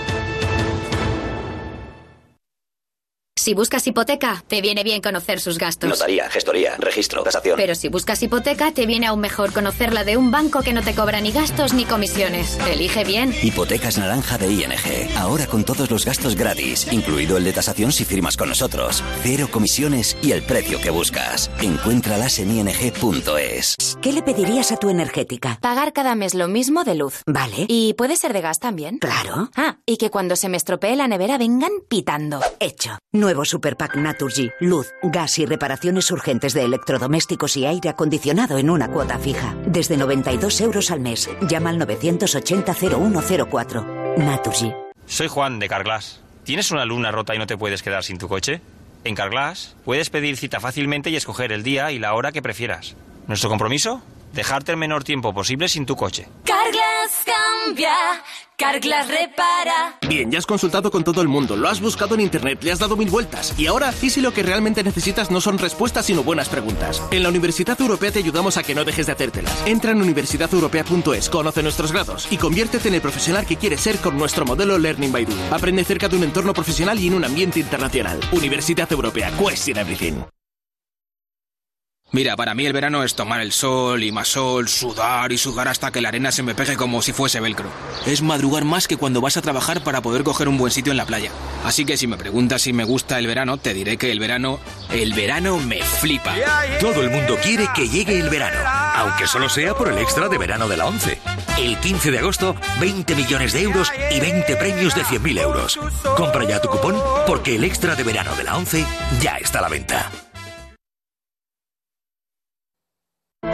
Si buscas hipoteca, te viene bien conocer sus gastos. Notaría, gestoría, registro, tasación. Pero si buscas hipoteca, te viene aún mejor conocerla de un banco que no te cobra ni gastos ni comisiones. Elige bien. Hipotecas naranja de I N G. Ahora con todos los gastos gratis, incluido el de tasación si firmas con nosotros. Cero comisiones y el precio que buscas. Encuéntralas en i n g punto es. ¿Qué le pedirías a tu energética? Pagar cada mes lo mismo de luz. Vale. ¿Y puede ser de gas también? Claro. Ah, y que cuando se me estropee la nevera vengan pitando. Hecho. Nuevo Super Pack Naturgy. Luz, gas y reparaciones urgentes de electrodomésticos y aire acondicionado en una cuota fija. Desde noventa y dos euros al mes. Llama al novecientos ochenta cero uno cero cuatro. Naturgy. Soy Juan de Carglass. ¿Tienes una luna rota y no te puedes quedar sin tu coche? En Carglass puedes pedir cita fácilmente y escoger el día y la hora que prefieras. ¿Nuestro compromiso? Dejarte el menor tiempo posible sin tu coche. Carglass cambia, Carglass repara. Bien, ya has consultado con todo el mundo, lo has buscado en internet, le has dado mil vueltas. Y ahora, ¿y si lo que realmente necesitas no son respuestas sino buenas preguntas? En la Universidad Europea te ayudamos a que no dejes de hacértelas. Entra en universidad europea punto es, conoce nuestros grados y conviértete en el profesional que quieres ser con nuestro modelo Learning by Doing. Aprende cerca de un entorno profesional y en un ambiente internacional. Universidad Europea, question everything. Mira, para mí el verano es tomar el sol y más sol, sudar y sudar hasta que la arena se me pegue como si fuese velcro. Es madrugar más que cuando vas a trabajar para poder coger un buen sitio en la playa. Así que si me preguntas si me gusta el verano, te diré que el verano... El verano me flipa. Todo el mundo quiere que llegue el verano, aunque solo sea por el extra de verano de la ONCE. El quince de agosto, veinte millones de euros y veinte premios de cien mil euros. Compra ya tu cupón porque el extra de verano de la ONCE ya está a la venta.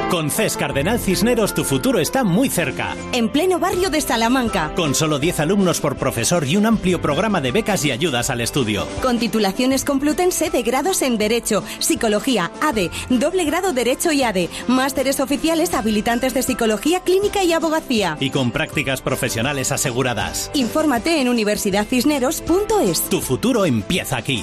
Con C E S Cardenal Cisneros tu futuro está muy cerca. En pleno barrio de Salamanca. Con solo diez alumnos por profesor y un amplio programa de becas y ayudas al estudio. Con titulaciones Complutense de grados en Derecho, Psicología, A D E, doble grado Derecho y A D E, másteres oficiales habilitantes de Psicología Clínica y Abogacía. Y con prácticas profesionales aseguradas. Infórmate en universidad cisneros punto es. Tu futuro empieza aquí.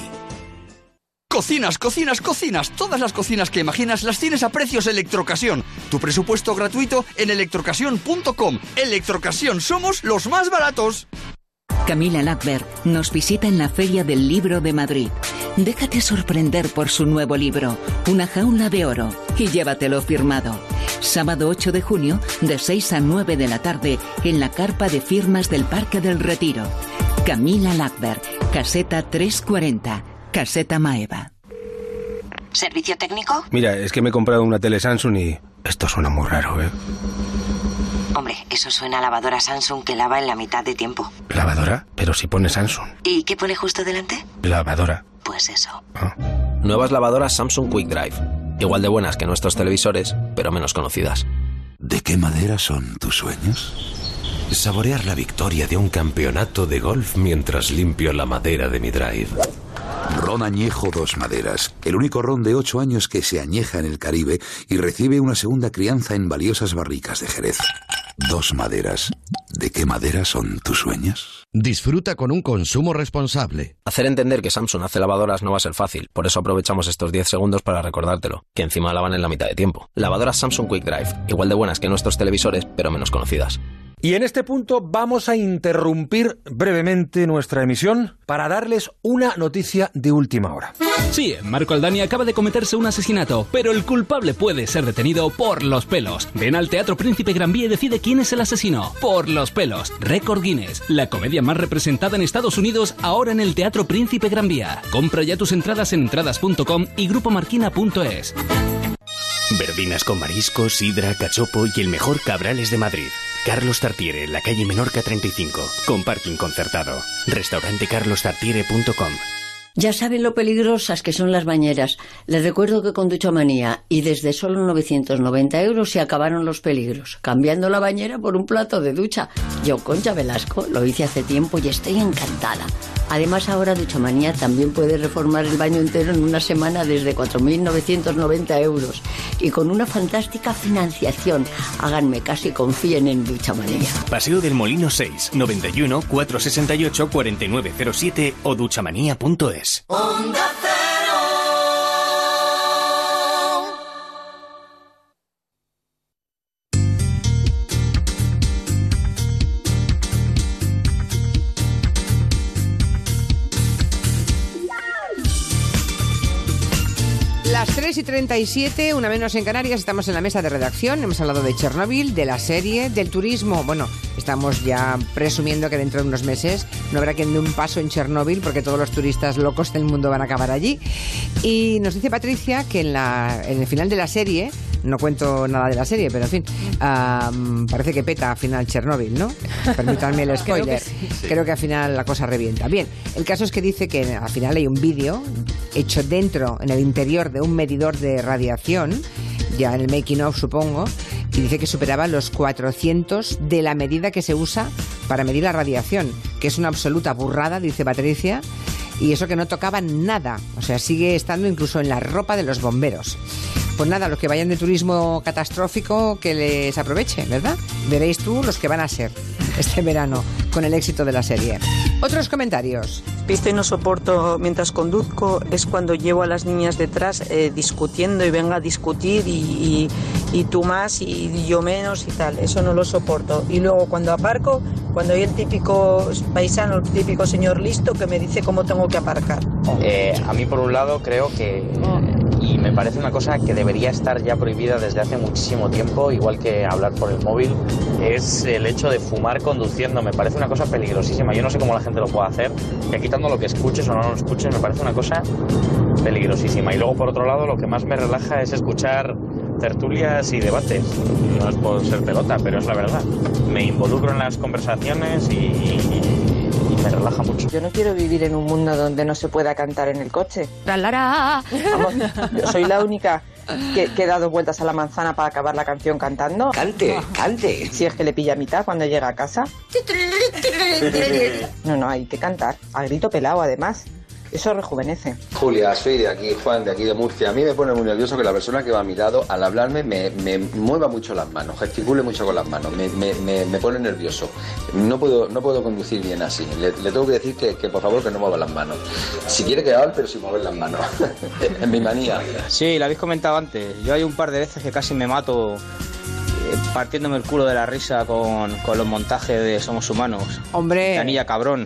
Cocinas, cocinas, cocinas. Todas las cocinas que imaginas las tienes a precios Electrocasión. Tu presupuesto gratuito en electrocasión punto com. Electrocasión, somos los más baratos. Camila Lackberg nos visita en la Feria del Libro de Madrid. Déjate sorprender por su nuevo libro, Una jaula de oro, y llévatelo firmado. Sábado ocho de junio, de seis a nueve de la tarde, en la carpa de firmas del Parque del Retiro. Camila Lackberg, caseta trescientos cuarenta. Caseta Maeva. ¿Servicio técnico? Mira, es que me he comprado una tele Samsung y esto suena muy raro, ¿eh? Hombre, eso suena a lavadora Samsung que lava en la mitad de tiempo. ¿Lavadora? Pero si pone Samsung. ¿Y qué pone justo delante? Lavadora. Pues eso. Ah. Nuevas lavadoras Samsung Quick Drive. Igual de buenas que nuestros televisores, pero menos conocidas. ¿De qué madera son tus sueños? Saborear la victoria de un campeonato de golf mientras limpio la madera de mi drive. Ron Añejo Dos Maderas, el único ron de ocho años que se añeja en el Caribe y recibe una segunda crianza en valiosas barricas de Jerez. Dos Maderas. ¿De qué madera son tus sueños? Disfruta con un consumo responsable. Hacer entender que Samsung hace lavadoras no va a ser fácil, por eso aprovechamos estos diez segundos para recordártelo, que encima lavan en la mitad de tiempo. Lavadoras Samsung Quick Drive, igual de buenas que nuestros televisores, pero menos conocidas. Y en este punto vamos a interrumpir brevemente nuestra emisión para darles una noticia de última hora. Sí, Marco Aldani acaba de cometerse un asesinato, pero el culpable puede ser detenido por los pelos. Ven al Teatro Príncipe Gran Vía y decide quién es el asesino. Por los pelos. Récord Guinness, la comedia más representada en Estados Unidos, ahora en el Teatro Príncipe Gran Vía. Compra ya tus entradas en entradas punto com y grupo marquina punto es. Verdinas con marisco, sidra, cachopo y el mejor Cabrales de Madrid. Carlos Tartiere, en la calle Menorca treinta y cinco, con parking concertado. Restaurante carlos tartiere punto com. Ya saben lo peligrosas que son las bañeras. Les recuerdo que con Duchamanía y desde solo novecientos noventa euros se acabaron los peligros, cambiando la bañera por un plato de ducha. Yo, Concha Velasco, lo hice hace tiempo y estoy encantada. Además, ahora Duchamanía también puede reformar el baño entero en una semana desde cuatro mil novecientos noventa euros. Y con una fantástica financiación. Háganme caso y confíen en Duchamanía. Paseo del Molino seis, noventa y uno, cuatrocientos sesenta y ocho, cuarenta y nueve cero siete o duchamanía punto es. Onda Las tres y treinta y siete, una menos en Canarias, estamos en la mesa de redacción. Hemos hablado de Chernóbil, de la serie, del turismo. Bueno, estamos ya presumiendo que dentro de unos meses no habrá quien dé un paso en Chernóbil porque todos los turistas locos del mundo van a acabar allí. Y nos dice Patricia que en, la, en el final de la serie, no cuento nada de la serie, pero en fin, um, parece que peta al final Chernóbil, ¿no? Permítanme el spoiler. Creo que, sí, sí. Creo que al final la cosa revienta. Bien, el caso es que dice que al final hay un vídeo hecho dentro, en el interior de un medidor de radiación, ya en el making of supongo, y dice que superaba los cuatrocientos de la medida que se usa para medir la radiación, que es una absoluta burrada, dice Patricia, y eso que no tocaba nada, o sea, sigue estando incluso en la ropa de los bomberos. Pues nada, los que vayan de turismo catastrófico, que les aproveche, ¿verdad? Veréis tú los que van a ser este verano con el éxito de la serie. Otros comentarios. Visto y no soporto mientras conduzco es cuando llevo a las niñas detrás eh, discutiendo y venga a discutir y, y, y tú más y yo menos y tal. Eso no lo soporto. Y luego cuando aparco, cuando hay el típico paisano, el típico señor listo que me dice cómo tengo que aparcar. Eh, a mí por un lado creo que... Y me parece una cosa que debería estar ya prohibida desde hace muchísimo tiempo, igual que hablar por el móvil, es el hecho de fumar conduciendo. Me parece una cosa peligrosísima. Yo no sé cómo la gente lo puede hacer, que quitando lo que escuches o no lo escuches, me parece una cosa peligrosísima. Y luego, por otro lado, lo que más me relaja es escuchar tertulias y debates. No es por ser pelota, pero es la verdad. Me involucro en las conversaciones y... y me relaja mucho. Yo no quiero vivir en un mundo donde no se pueda cantar en el coche. ¡Talará! Vamos, yo soy la única que, que he dado vueltas a la manzana para acabar la canción cantando. Cante, cante. Si es que le pilla a mitad cuando llega a casa. No, no, hay que cantar. A grito pelado, además. Eso rejuvenece. Julia, soy de aquí, Juan, de aquí de Murcia. A mí me pone muy nervioso que la persona que va a mi lado, al hablarme, me, me mueva mucho las manos, gesticule mucho con las manos, me, me, me, me pone nervioso. No puedo, no puedo conducir bien así. Le, le tengo que decir que, que por favor que no mueva las manos. Si quiere que hable, pero sin mover las manos. Es mi manía. Sí, lo habéis comentado antes. Yo hay un par de veces que casi me mato partiéndome el culo de la risa con, con los montajes de Somos Humanos. Hombre. Canilla cabrón.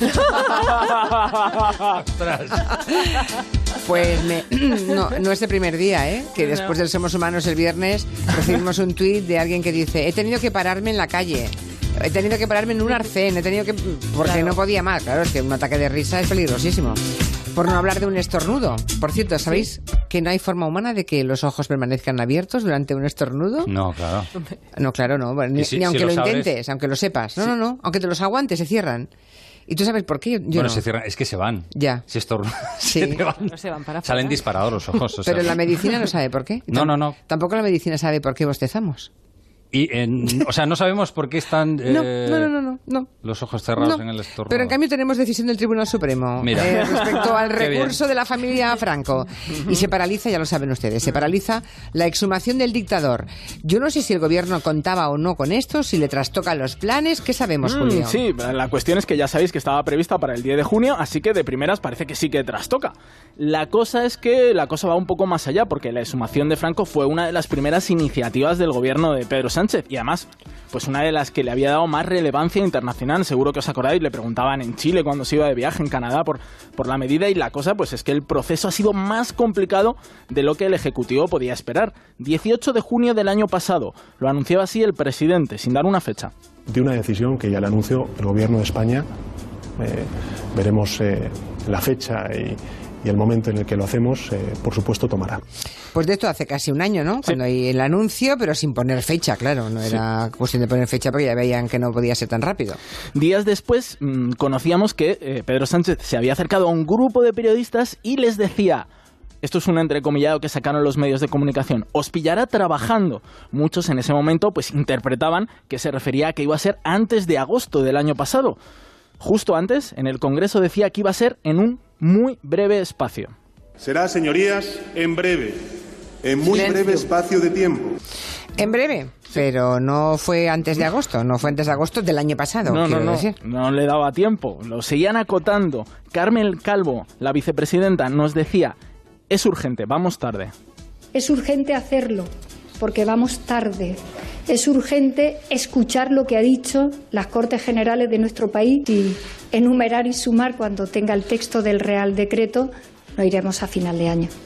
Pues me, no, no es el primer día, ¿eh? Que después del Somos Humanos el viernes recibimos un tuit de alguien que dice: he tenido que pararme en la calle. He tenido que pararme en un arcén, he tenido que... porque claro. No podía más. Claro, es que un ataque de risa es peligrosísimo. Por no hablar de un estornudo. Por cierto, ¿sabéis ¿Sí? que no hay forma humana de que los ojos permanezcan abiertos durante un estornudo? No, claro. No, claro, no. Ni, si, ni aunque si lo, lo intentes, aunque lo sepas. No, sí. no, no. Aunque te los aguantes, se cierran. ¿Y tú sabes por qué? Yo bueno, no. se cierran, es que se van. Ya. Si estornudas, sí. se van. No se van para Salen disparados los ojos. O sea. Pero la medicina no sabe por qué. No, no, no. Tampoco la medicina sabe por qué bostezamos. Y en, o sea, no sabemos por qué están eh, no, no, no, no, no. los ojos cerrados no, en el estornudo. Pero en cambio tenemos decisión del Tribunal Supremo eh, respecto al recurso bien. de la familia Franco. Y se paraliza, ya lo saben ustedes, se paraliza la exhumación del dictador. Yo no sé si el gobierno contaba o no con esto, si le trastocan los planes. ¿Qué sabemos, mm, Julio? Sí, la cuestión es que ya sabéis que estaba prevista para el diez de junio, así que de primeras parece que sí que trastoca. La cosa es que la cosa va un poco más allá, porque la exhumación de Franco fue una de las primeras iniciativas del gobierno de Pedro Sánchez, y además, pues una de las que le había dado más relevancia internacional. Seguro que os acordáis, le preguntaban en Chile cuando se iba de viaje, en Canadá, por, por la medida, y la cosa pues es que el proceso ha sido más complicado de lo que el Ejecutivo podía esperar. dieciocho de junio del año pasado, lo anunciaba así el presidente, sin dar una fecha. De una decisión que ya le anunció el Gobierno de España, eh, veremos eh, la fecha y... y el momento en el que lo hacemos, eh, por supuesto, tomará. Pues de esto hace casi un año, ¿no? Sí. Cuando hay el anuncio, pero sin poner fecha, claro. No era sí. cuestión de poner fecha porque ya veían que no podía ser tan rápido. Días después mmm, conocíamos que eh, Pedro Sánchez se había acercado a un grupo de periodistas y les decía... Esto es un entrecomillado que sacaron los medios de comunicación. Os pillará trabajando. Muchos en ese momento pues interpretaban que se refería a que iba a ser antes de agosto del año pasado. Justo antes, en el Congreso decía que iba a ser en un muy breve espacio. Será, señorías, en breve, en muy Silencio. breve espacio de tiempo. En breve, pero no fue antes de agosto, no fue antes de agosto del año pasado, no, quiero no, no, decir. No le daba tiempo, lo seguían acotando. Carmen Calvo, la vicepresidenta, nos decía, es urgente, vamos tarde. Es urgente hacerlo, porque vamos tarde. Es urgente escuchar lo que ha dicho las Cortes Generales de nuestro país y enumerar y sumar cuando tenga el texto del Real Decreto, lo iremos a final de año.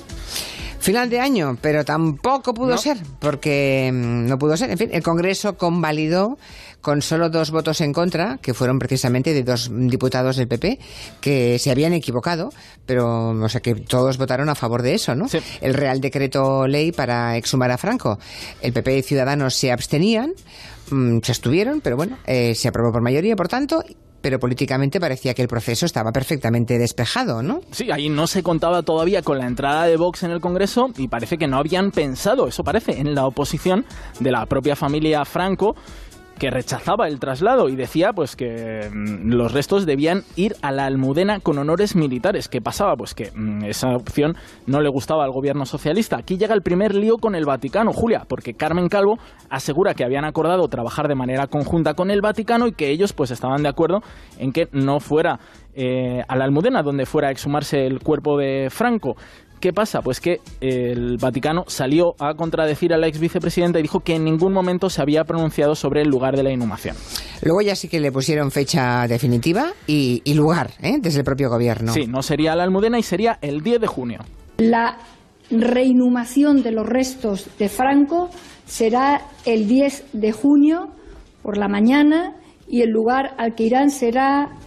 Final de año, pero tampoco pudo no. ser, porque no pudo ser. En fin, el Congreso convalidó con solo dos votos en contra, que fueron precisamente de dos diputados del P P, que se habían equivocado, pero o sea que todos votaron a favor de eso, ¿no? Sí. El Real Decreto Ley para exhumar a Franco. El P P y Ciudadanos se abstenían, mmm, se abstuvieron, pero bueno, eh, se aprobó por mayoría, por tanto... Pero políticamente parecía que el proceso estaba perfectamente despejado, ¿no? Sí, ahí no se contaba todavía con la entrada de Vox en el Congreso y parece que no habían pensado, eso parece, en la oposición de la propia familia Franco, que rechazaba el traslado y decía pues que mmm, los restos debían ir a la Almudena con honores militares. ¿Qué pasaba? Pues que mmm, esa opción no le gustaba al gobierno socialista. Aquí llega el primer lío con el Vaticano, Julia, porque Carmen Calvo asegura que habían acordado trabajar de manera conjunta con el Vaticano y que ellos pues estaban de acuerdo en que no fuera eh, a la Almudena donde fuera a exhumarse el cuerpo de Franco. ¿Qué pasa? Pues que el Vaticano salió a contradecir a la ex vicepresidenta y dijo que en ningún momento se había pronunciado sobre el lugar de la inhumación. Luego ya sí que le pusieron fecha definitiva y, y lugar, ¿eh? Desde el propio gobierno. Sí, no sería la Almudena y sería el diez de junio. La reinhumación de los restos de Franco será el diez de junio por la mañana y el lugar al que irán será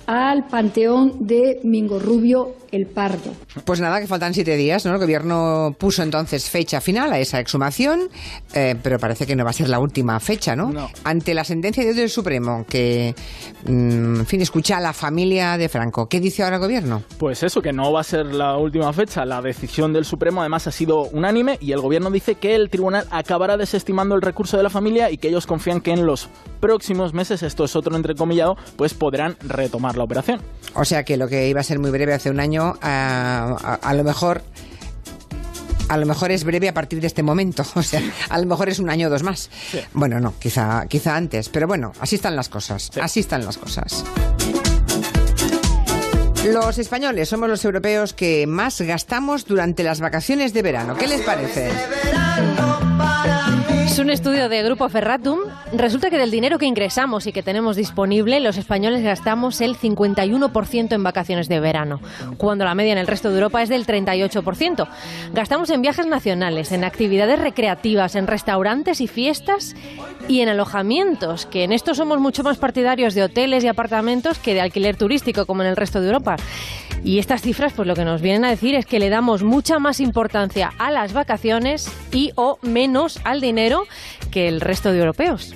al panteón de Mingorrubio el Pardo. Pues nada, que faltan siete días, ¿no? El gobierno puso entonces fecha final a esa exhumación, eh, pero parece que no va a ser la última fecha, ¿no? No. Ante la sentencia de Dios del Supremo, que, mm, en fin, escucha a la familia de Franco, ¿qué dice ahora el gobierno? Pues eso, que no va a ser la última fecha. La decisión del Supremo además ha sido unánime y el gobierno dice que el tribunal acabará desestimando el recurso de la familia y que ellos confían que en los próximos meses, esto es otro entrecomillado, pues podrán retomar la operación. O sea que lo que iba a ser muy breve hace un año, a, a, a lo mejor... A lo mejor es breve a partir de este momento, o sea, a lo mejor es un año o dos más. Sí. Bueno, no, quizá, quizá antes, pero bueno, así están las cosas, sí. así están las cosas. Los españoles somos los europeos que más gastamos durante las vacaciones de verano. ¿Qué les parece? Es un estudio de Grupo Ferratum. Resulta que del dinero que ingresamos y que tenemos disponible, los españoles gastamos el cincuenta y uno por ciento en vacaciones de verano, cuando la media en el resto de Europa es del treinta y ocho por ciento. Gastamos en viajes nacionales, en actividades recreativas, en restaurantes y fiestas y en alojamientos, que en esto somos mucho más partidarios de hoteles y apartamentos que de alquiler turístico, como en el resto de Europa. Y estas cifras, pues lo que nos vienen a decir es que le damos mucha más importancia a las vacaciones y o menos al dinero que el resto de europeos.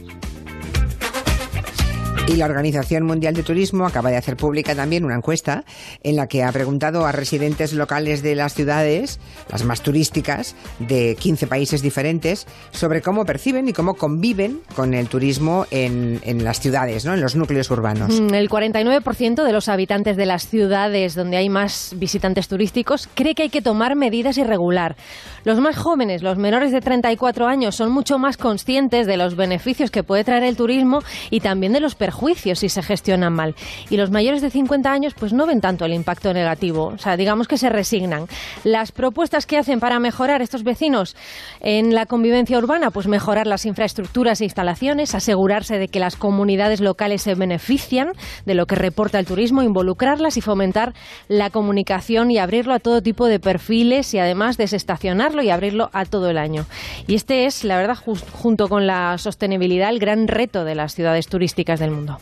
Y la Organización Mundial de Turismo acaba de hacer pública también una encuesta en la que ha preguntado a residentes locales de las ciudades, las más turísticas, de quince países diferentes, sobre cómo perciben y cómo conviven con el turismo en, en las ciudades, ¿no? En los núcleos urbanos. El cuarenta y nueve por ciento de los habitantes de las ciudades donde hay más visitantes turísticos cree que hay que tomar medidas y regular. Los más jóvenes, los menores de treinta y cuatro años, son mucho más conscientes de los beneficios que puede traer el turismo y también de los perjuicios si se gestionan mal. Y los mayores de cincuenta años pues no ven tanto el impacto negativo, o sea, digamos que se resignan. Las propuestas que hacen para mejorar estos vecinos en la convivencia urbana, pues mejorar las infraestructuras e instalaciones, asegurarse de que las comunidades locales se benefician de lo que reporta el turismo, involucrarlas y fomentar la comunicación y abrirlo a todo tipo de perfiles y además desestacionarlo y abrirlo a todo el año. Y este es, la verdad, just, junto con la sostenibilidad, el gran reto de las ciudades turísticas del mundo.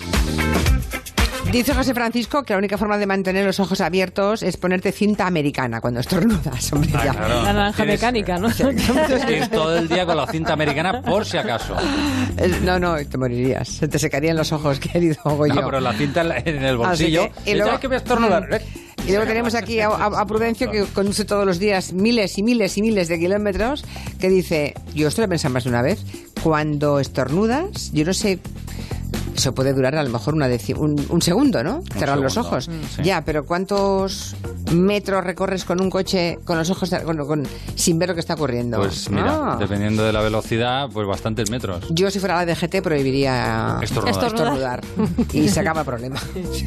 Dice José Francisco que la única forma de mantener los ojos abiertos es ponerte cinta americana cuando estornudas, hombre. Ah, ya. claro. La naranja Tienes... mecánica, ¿no? Es que es todo el día con la cinta americana por si acaso. No, no, te morirías. Se te secarían los ojos, querido Goyo. No, pero la cinta en el bolsillo. Que, y luego, ya que voy a estornudar. Y luego tenemos aquí a, a, a Prudencio, que conduce todos los días miles y miles y miles de kilómetros, que dice, yo esto lo he pensado más de una vez, cuando estornudas, yo no sé... Eso puede durar a lo mejor una deci- un, un segundo, ¿no? Cerrar los ojos. Mm, sí. Ya, pero ¿cuántos metros recorres con un coche con los ojos con, con, sin ver lo que está ocurriendo? Pues mira, ah. dependiendo de la velocidad, pues bastantes metros. Yo, si fuera la D G T, prohibiría estornudar. estornudar. Y se acaba el problema. Sí.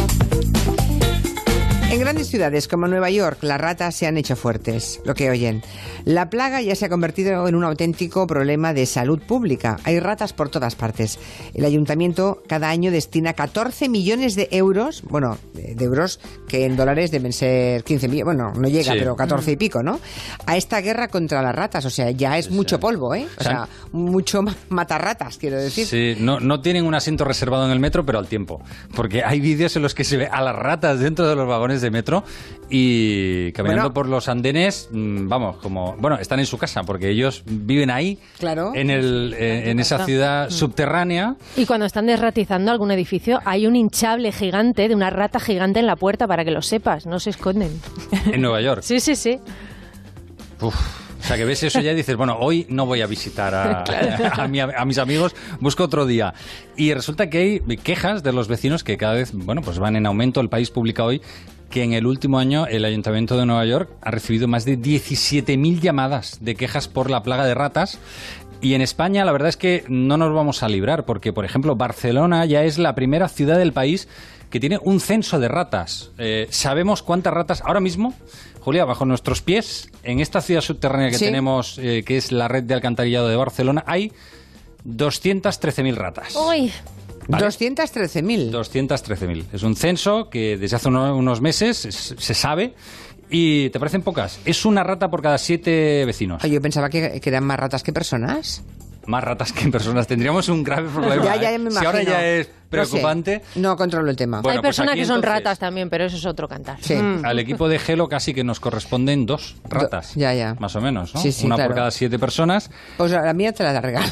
En grandes ciudades como Nueva York, las ratas se han hecho fuertes, lo que oyen. La plaga ya se ha convertido en un auténtico problema de salud pública. Hay ratas por todas partes. El ayuntamiento cada año destina catorce millones de euros, bueno, de euros que en dólares deben ser quince millones, bueno, no llega, sí. pero catorce y pico, ¿no? A esta guerra contra las ratas, o sea, ya es sí, mucho sí. polvo, ¿eh? O, o sea, sea, mucho matarratas, quiero decir. Sí, no, no tienen un asiento reservado en el metro, pero al tiempo. Porque hay vídeos en los que se ve a las ratas dentro de los vagones de metro y caminando bueno, por los andenes, vamos, como, bueno, están en su casa porque ellos viven ahí, claro, en el eh, en esa ciudad subterránea. Y cuando están desratizando algún edificio hay un hinchable gigante de una rata gigante en la puerta, para que lo sepas, no se esconden. En Nueva York. Sí, sí, sí. Uf. O sea, que ves eso ya y dices, bueno, hoy no voy a visitar a, claro. a, mi, a mis amigos, busco otro día. Y resulta que hay quejas de los vecinos que cada vez, bueno, pues van en aumento. El País publica hoy que en el último año el Ayuntamiento de Nueva York ha recibido más de diecisiete mil llamadas de quejas por la plaga de ratas. Y en España la verdad es que no nos vamos a librar porque, por ejemplo, Barcelona ya es la primera ciudad del país que tiene un censo de ratas. Eh, ¿Sabemos cuántas ratas ahora mismo, Julia, bajo nuestros pies, en esta ciudad subterránea que ¿Sí? tenemos, eh, que es la red de alcantarillado de Barcelona, hay doscientas trece mil ratas? ¡Uy! ¿Vale? doscientas trece mil. doscientas trece mil. Es un censo que desde hace uno, unos meses se sabe. ¿Y te parecen pocas? Es una rata por cada siete vecinos. Yo pensaba que, que eran más ratas que personas. más ratas que personas. Tendríamos un grave problema. Ya, ya, ya ¿eh? me Si ahora imagino. ya es preocupante. No sé, no controlo el tema. Bueno, Hay personas pues aquí, que son entonces, ratas también, pero eso es otro cantar. Sí. Mm. Al equipo de Gelo casi que nos corresponden dos ratas. Do- ya, ya. Más o menos, ¿no? Sí, sí, Una claro. por cada siete personas. Pues a la mía te la regalo.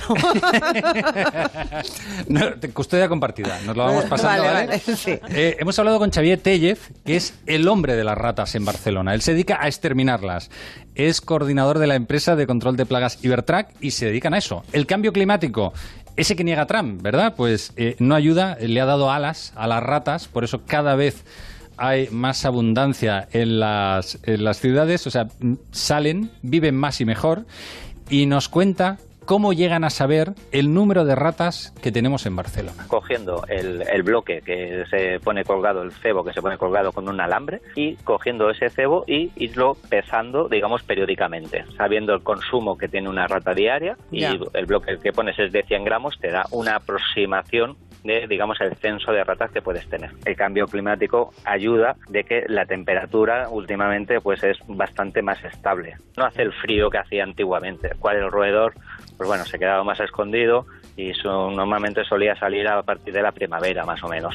No, te- custodia compartida. Nos lo vamos pasando, Vale, ¿vale? vale, sí. Eh, hemos hablado con Xavier Tellez, que es el hombre de las ratas en Barcelona. Él se dedica a exterminarlas. Es coordinador de la empresa de control de plagas Ibertrac y se dedican a eso. El cambio climático, ese que niega Trump, ¿verdad? Pues eh, no ayuda, le ha dado alas a las ratas, por eso cada vez hay más abundancia en las, en las ciudades, o sea, salen, viven más y mejor, y nos cuenta cómo llegan a saber el número de ratas que tenemos en Barcelona. Cogiendo el, el bloque que se pone colgado, el cebo que se pone colgado con un alambre, y cogiendo ese cebo y irlo pesando, digamos, periódicamente, sabiendo el consumo que tiene una rata diaria, y Ya. el bloque que pones es de cien gramos, te da una aproximación de, digamos, el censo de ratas que puedes tener. El cambio climático ayuda de que la temperatura últimamente pues es bastante más estable. No hace el frío que hacía antiguamente, el cual el roedor pues bueno, se quedaba más escondido y su, normalmente solía salir a partir de la primavera, más o menos.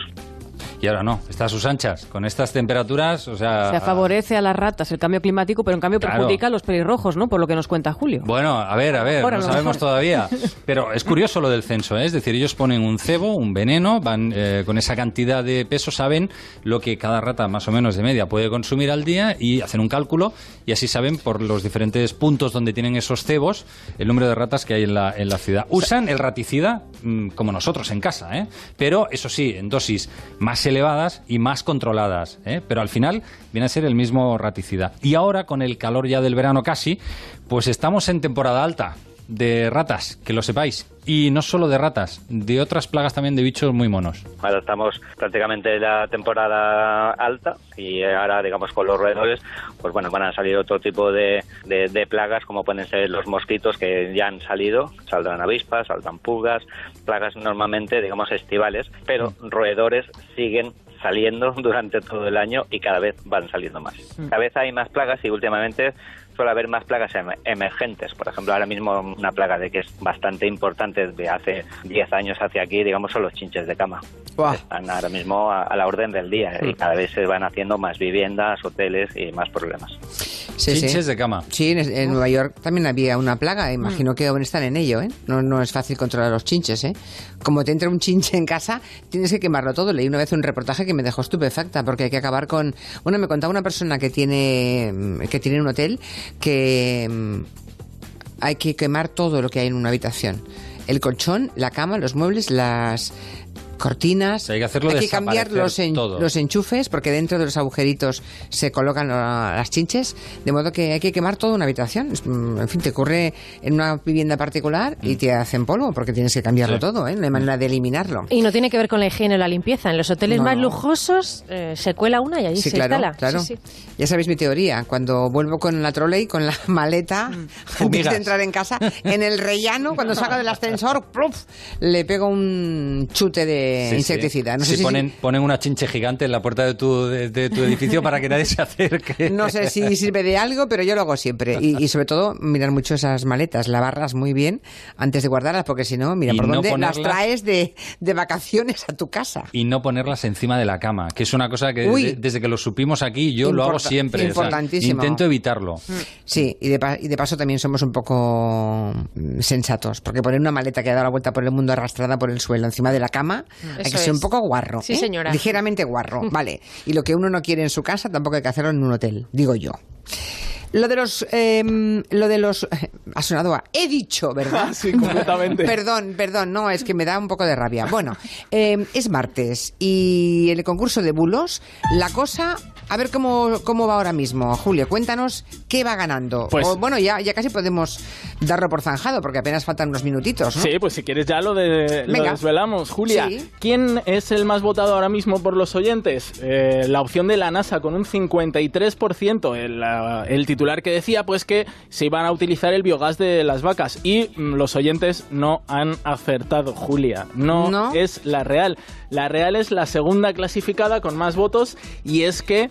Y ahora no, está a sus anchas. Con estas temperaturas, o sea... Se favorece a las ratas el cambio climático, pero en cambio Claro. perjudica a los pelirrojos, ¿no? Por lo que nos cuenta Julio. Bueno, a ver, a ver, Ahora no a lo sabemos mejor. todavía. Pero es curioso lo del censo, ¿eh? Es decir, ellos ponen un cebo, un veneno, van eh, con esa cantidad de peso, saben lo que cada rata más o menos de media puede consumir al día y hacen un cálculo y así saben por los diferentes puntos donde tienen esos cebos el número de ratas que hay en la, en la ciudad. Usan el raticida mmm, como nosotros en casa, ¿eh? Pero eso sí, en dosis más elevadas y más controladas, ¿eh? Pero al final viene a ser el mismo raticida. Y ahora, con el calor ya del verano casi, pues estamos en temporada alta de ratas, que lo sepáis. Y no solo de ratas, de otras plagas también de bichos muy monos. Ahora estamos prácticamente en la temporada alta y ahora, digamos, con los roedores, pues bueno, van a salir otro tipo de, de, de plagas, como pueden ser los mosquitos, que ya han salido, saldrán avispas, saldrán pulgas, plagas normalmente, digamos, estivales, pero roedores siguen saliendo durante todo el año y cada vez van saliendo más. Cada vez hay más plagas y últimamente suele haber más plagas em- emergentes. Por ejemplo, ahora mismo una plaga de que es bastante importante de hace diez años hacia aquí, digamos, son los chinches de cama. Buah. Están ahora mismo a, a la orden del día y cada vez se van haciendo más viviendas, hoteles y más problemas. Sí, Chinches sí. de cama. Sí, en, en Nueva York también había una plaga. Imagino que aún están en ello, ¿eh? No, no es fácil controlar los chinches, ¿eh? Como te entra un chinche en casa, tienes que quemarlo todo. Leí una vez un reportaje que me dejó estupefacta porque hay que acabar con... Bueno, me contaba una persona que tiene, que tiene un hotel que mm, hay que quemar todo lo que hay en una habitación. El colchón, la cama, los muebles, las... cortinas, Hay que hacerlo cambiar desaparecer los, en- todo. los enchufes porque dentro de los agujeritos se colocan la- las chinches, de modo que hay que quemar toda una habitación. Es, mm, En fin, te ocurre en una vivienda particular y te hacen polvo porque tienes que cambiarlo Sí. todo, ¿eh? No hay manera de eliminarlo. Y no tiene que ver con la higiene o la limpieza. En los hoteles No, más no. lujosos eh, se cuela una y allí Sí, se claro, instala. claro. Sí, sí. Ya sabéis mi teoría. Cuando vuelvo con la trolley, con la maleta, antes Fumigas. de entrar en casa, en el rellano, cuando salga del ascensor, ¡pluf!, le pego un chute de Sí, sí. insecticida. No Sí, sé si ponen, ponen una chinche gigante en la puerta de tu, de, de tu edificio para que nadie se acerque. No sé si sirve de algo, pero yo lo hago siempre. Y, y sobre todo, mirar mucho esas maletas, lavarlas muy bien antes de guardarlas, porque si no, mira Y por no dónde las ponerlas- traes de, de vacaciones a tu casa. Y no ponerlas encima de la cama, que es una cosa que Uy. de- desde que lo supimos aquí yo lo hago Importa- siempre. o sea, importantísimo. intento evitarlo. Sí, y de, pa- y de paso también somos un poco mm, sensatos, porque poner una maleta que ha dado la vuelta por el mundo arrastrada por el suelo encima de la cama, hay que Eso ser un es. poco guarro. Sí, ¿eh? señora. Ligeramente guarro, vale. Y lo que uno no quiere en su casa tampoco hay que hacerlo en un hotel, digo yo. Lo de los... eh, lo de los... Ha sonado a... He dicho, ¿verdad? Sí, completamente. Perdón, perdón, no, es que me da un poco de rabia. Bueno, eh, es martes y el concurso de bulos, la cosa... A ver cómo, cómo va ahora mismo. Julio, cuéntanos qué va ganando. Pues- O, bueno, ya, ya casi podemos darlo por zanjado porque apenas faltan unos minutitos, ¿no? Sí, pues si quieres ya lo, de, lo Venga. desvelamos. Julia, Sí. ¿quién es el más votado ahora mismo por los oyentes? Eh, la opción de la NASA con un cincuenta y tres por ciento. El, ah, el titular que decía pues que se iban a utilizar el biogás de las vacas. Y mm, los oyentes no han acertado, Julia. No, ¿No? es la real. La real es la segunda clasificada con más votos y es que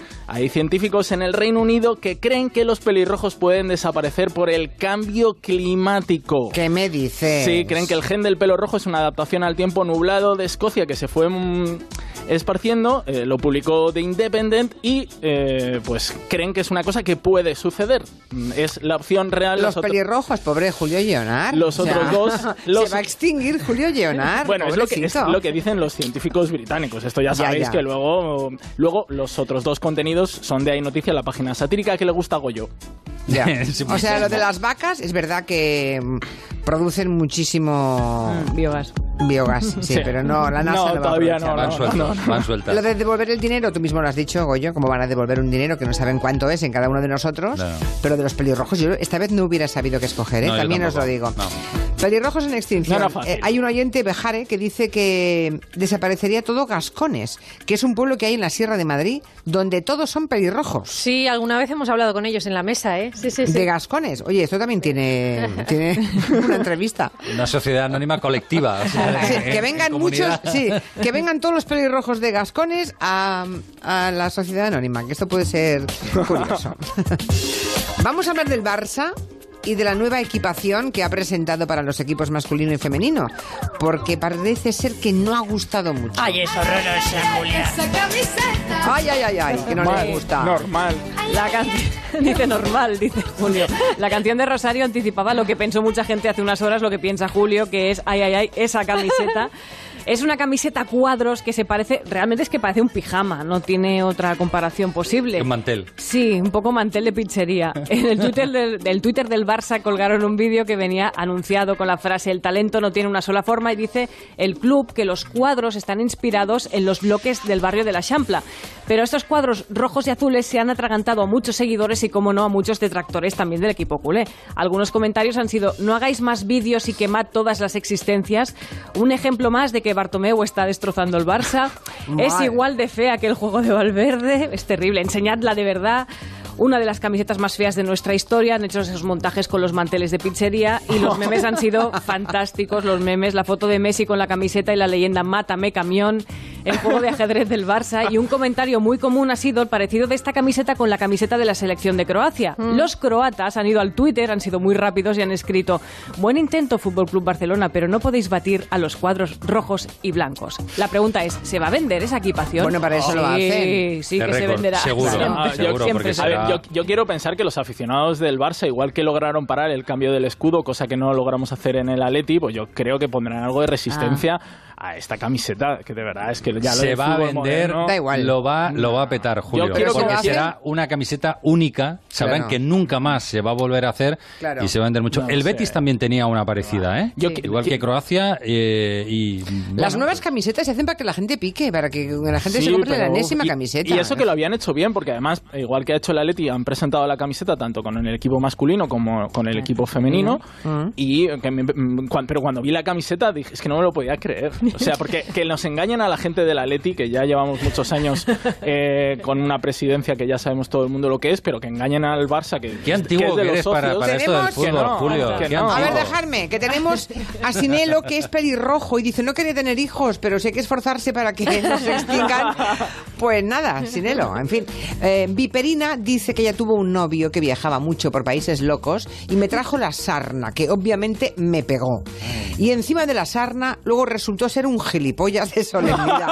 Hay científicos en el Reino Unido que creen que los pelirrojos pueden desaparecer por el cambio climático. ¿Qué me dices? Sí, creen que el gen del pelo rojo es una adaptación al tiempo nublado de Escocia que se fue mmm, esparciendo. Eh, lo publicó The Independent y eh, pues creen que es una cosa que puede suceder. Es la opción real. Los pelirrojos, pobre Julio Lleonard. Los otros o sea, dos... Los... Se va a extinguir Julio Lleonard. Bueno, es lo, que, es lo que dicen los científicos británicos. Esto ya sabéis ya, ya. que luego, luego los otros dos contenidos son de Hay Noticia, la página satírica que le gusta a Goyo. Ya. O sea, lo de las vacas es verdad que producen muchísimo mm, biogás. Biogás, sí, sí, pero no, la NASA no, no todavía va a no, van, no, sueltas, no, no. van sueltas. Lo de devolver el dinero, tú mismo lo has dicho, Goyo, cómo van a devolver un dinero que no saben cuánto es en cada uno de nosotros, no. Pero de los pelirrojos yo esta vez no hubiera sabido qué escoger, ¿eh? No, también os lo digo. No. Pelirrojos en extinción. No, no eh, hay un oyente, Bejare, que dice que desaparecería todo Gascones, que es un pueblo que hay en la Sierra de Madrid, donde todos son pelirrojos. Sí, alguna vez hemos hablado con ellos en la mesa, ¿eh? Sí, sí, sí. De Gascones. Oye, esto también tiene, tiene una entrevista. Una sociedad anónima colectiva. O sea, sí, en, que vengan muchos, sí, que vengan todos los pelirrojos de Gascones a, a la sociedad anónima, que esto puede ser curioso. Vamos a hablar del Barça y de la nueva equipación que ha presentado para los equipos masculino y femenino, porque parece ser que no ha gustado mucho. Ay, es horrorosa, Julia. Esa camiseta. Ay, ay, ay, ay, que no normal, le gusta. Normal. La canción, dice normal, dice Julio. La canción de Rosario anticipaba lo que pensó mucha gente hace unas horas, lo que piensa Julio, que es, ay, ay, ay, esa camiseta. Es una camiseta a cuadros que se parece, realmente es que parece un pijama, no tiene otra comparación posible. Un mantel. Sí, un poco mantel de pizzería. En el Twitter del, del Twitter del Barça colgaron un vídeo que venía anunciado con la frase "el talento no tiene una sola forma" y dice el club que los cuadros están inspirados en los bloques del barrio de la Champla. Pero estos cuadros rojos y azules se han atragantado a muchos seguidores y, como no, a muchos detractores también del equipo culé. Algunos comentarios han sido: no hagáis más vídeos y quemad todas las existencias. Un ejemplo más de que Bartomeu está destrozando el Barça. Es igual de fea que el juego de Valverde. Es terrible. Enseñadla de verdad. Una de las camisetas más feas de nuestra historia. Han hecho esos montajes con los manteles de pizzería y los memes han sido fantásticos. Los memes, la foto de Messi con la camiseta y la leyenda "Mátame, camión", el juego de ajedrez del Barça. Y un comentario muy común ha sido el parecido de esta camiseta con la camiseta de la selección de Croacia. Mm. Los croatas han ido al Twitter, han sido muy rápidos y han escrito: buen intento, Fútbol Club Barcelona, pero no podéis batir a los cuadros rojos y blancos. La pregunta es, ¿se va a vender esa equipación? Bueno, para eso sí, lo hacen. Sí, sí, que récord, se venderá. Seguro, siempre, ah, seguro siempre porque será. A ver, yo, yo quiero pensar que los aficionados del Barça, igual que lograron parar el cambio del escudo, cosa que no logramos hacer en el Atleti, pues yo creo que pondrán algo de resistencia ah. a esta camiseta, que de verdad es que ya lo se va a vender, moderno, da igual. Lo va, lo va a petar, Julio, porque será una camiseta única, sabrán claro. que nunca más se va a volver a hacer claro. y se va a vender mucho. No el sé. Betis también tenía una parecida, ¿eh? Yo, sí. Igual que, que Croacia eh, y... Bueno, las nuevas camisetas se hacen para que la gente pique, para que la gente sí, se compre la enésima y, camiseta. Y eso que lo habían hecho bien, porque además, igual que ha hecho el Atleti, han presentado la camiseta tanto con el equipo masculino como con el equipo femenino. Uh-huh. Y que me, pero cuando vi la camiseta dije, es que no me lo podía creer. O sea, porque que nos engañan a la gente del Atleti, que ya llevamos muchos años eh, con una presidencia que ya sabemos todo el mundo lo que es, pero que engañen al Barça, que, ¿Qué antiguo que es de que los eres para, para esto del fútbol, no, Julio? Que ¿Qué no. A ver, dejarme, que tenemos a Sinelo, que es pelirrojo y dice, no quería tener hijos, pero si hay que esforzarse para que no se extingan, pues nada, Sinelo, en fin. Eh, Viperina dice que ella tuvo un novio que viajaba mucho por países locos y me trajo la sarna, que obviamente me pegó. Y encima de la sarna, luego resultó ser un gilipollas de solemnidad.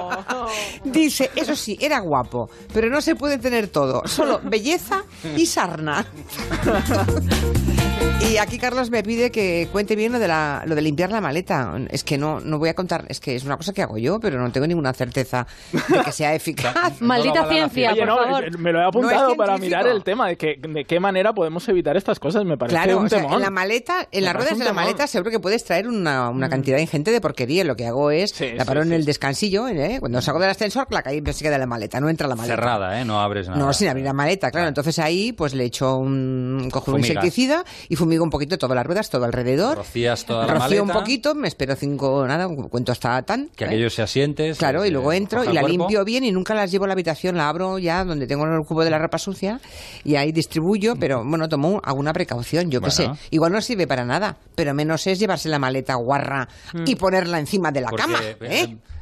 Dice, eso sí, era guapo, pero no se puede tener todo, solo belleza y sarna. Y aquí Carlos me pide que cuente bien lo de la, lo de limpiar la maleta. Es que no, no voy a contar, es que es una cosa que hago yo, pero no tengo ninguna certeza de que sea eficaz. Maldita ciencia, Oye, por no, favor. Me lo he apuntado no para mirar el tema de, que, de qué manera podemos evitar estas cosas. Me parece claro, un o sea, temón. en la maleta, en me las ruedas de la temón. maleta seguro que puedes traer una, una cantidad ingente de porquería. Lo que hago es sí, la paro sí, en el sí. descansillo, ¿eh? Cuando salgo del ascensor, clac, ahí se queda la maleta, no entra la maleta. Cerrada, ¿eh? No abres nada. No, sin abrir la maleta, claro. Entonces ahí pues le echo un... cojo un Fumigas. insecticida y fumigo un poquito todas las ruedas, todo alrededor. Rocías toda la Rocío maleta. un poquito, me espero cinco, nada, cuento hasta tan. Que ¿eh? aquello se asiente. Claro, se, y luego entro y la cuerpo. limpio bien y nunca las llevo a la habitación, la abro ya donde tengo el cubo de la ropa sucia y ahí distribuyo, pero bueno, tomo alguna precaución, yo qué Bueno. sé. Igual no sirve para nada, pero menos es llevarse la maleta guarra Mm. y ponerla encima de la Porque, cama, eh, ¿eh?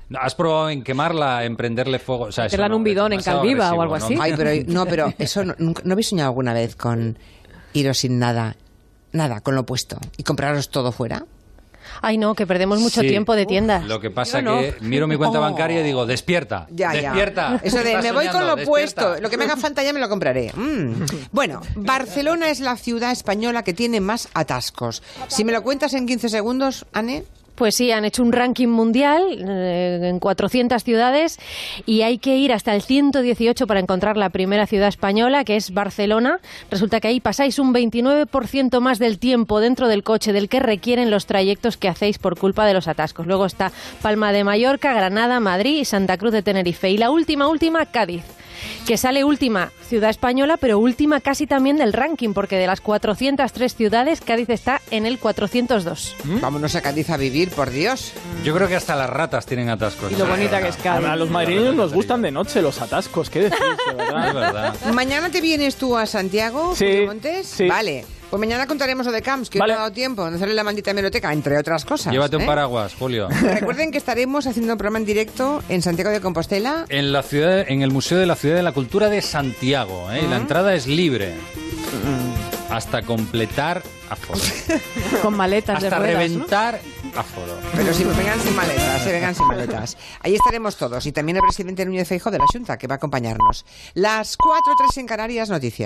¿Has probado en quemarla, en prenderle fuego? O sea, Te dan un bidón en Calviva o algo así. Ay, pero no, pero eso no, nunca, ¿no habéis soñado alguna vez con iros sin nada, nada, con lo opuesto y compraros todo fuera? Ay, no, que perdemos mucho Sí. tiempo de tiendas. Lo que pasa Yo no. que miro mi cuenta Oh. bancaria y digo, despierta, Ya, ya. despierta. Eso de Estás me voy con soñando, lo despierta. opuesto, lo que me haga falta ya me lo compraré. Mm. Bueno, Barcelona es la ciudad española que tiene más atascos. Si me lo cuentas en quince segundos, Anne. Pues sí, han hecho un ranking mundial eh, en cuatrocientas ciudades y hay que ir hasta el ciento dieciocho para encontrar la primera ciudad española, que es Barcelona. Resulta que ahí pasáis un veintinueve por ciento más del tiempo dentro del coche del que requieren los trayectos que hacéis por culpa de los atascos. Luego está Palma de Mallorca, Granada, Madrid y Santa Cruz de Tenerife. Y la última, última, Cádiz, que sale última ciudad española, pero última casi también del ranking, porque de las cuatrocientas tres ciudades, Cádiz está en el cuatrocientos dos. Vámonos a Cádiz a vivir, por Dios. Yo creo que hasta las ratas tienen atascos. Y lo bonita que es Cádiz. A los madrileños nos gustan de noche los atascos, ¿qué decís? De verdad. Es verdad. ¿Mañana te vienes tú a Santiago, Sí, Julio Montes? sí. Vale. Pues mañana contaremos lo de Camps, que Vale. no ha dado tiempo de hacerle la maldita hemeroteca, entre otras cosas. Llévate un ¿eh? paraguas, Julio. Recuerden que estaremos haciendo un programa en directo en Santiago de Compostela. En la ciudad, en el Museo de la Ciudad de la Cultura de Santiago, ¿eh? Y la entrada es libre. Hasta completar aforo. Con maletas de Hasta ruedas, ¿no? reventar aforo. Pero si vengan sin maletas, se vengan sin maletas. Ahí estaremos todos y también el presidente Núñez Feijóo de la Xunta, que va a acompañarnos. Las cuatro tres en Canarias, noticias.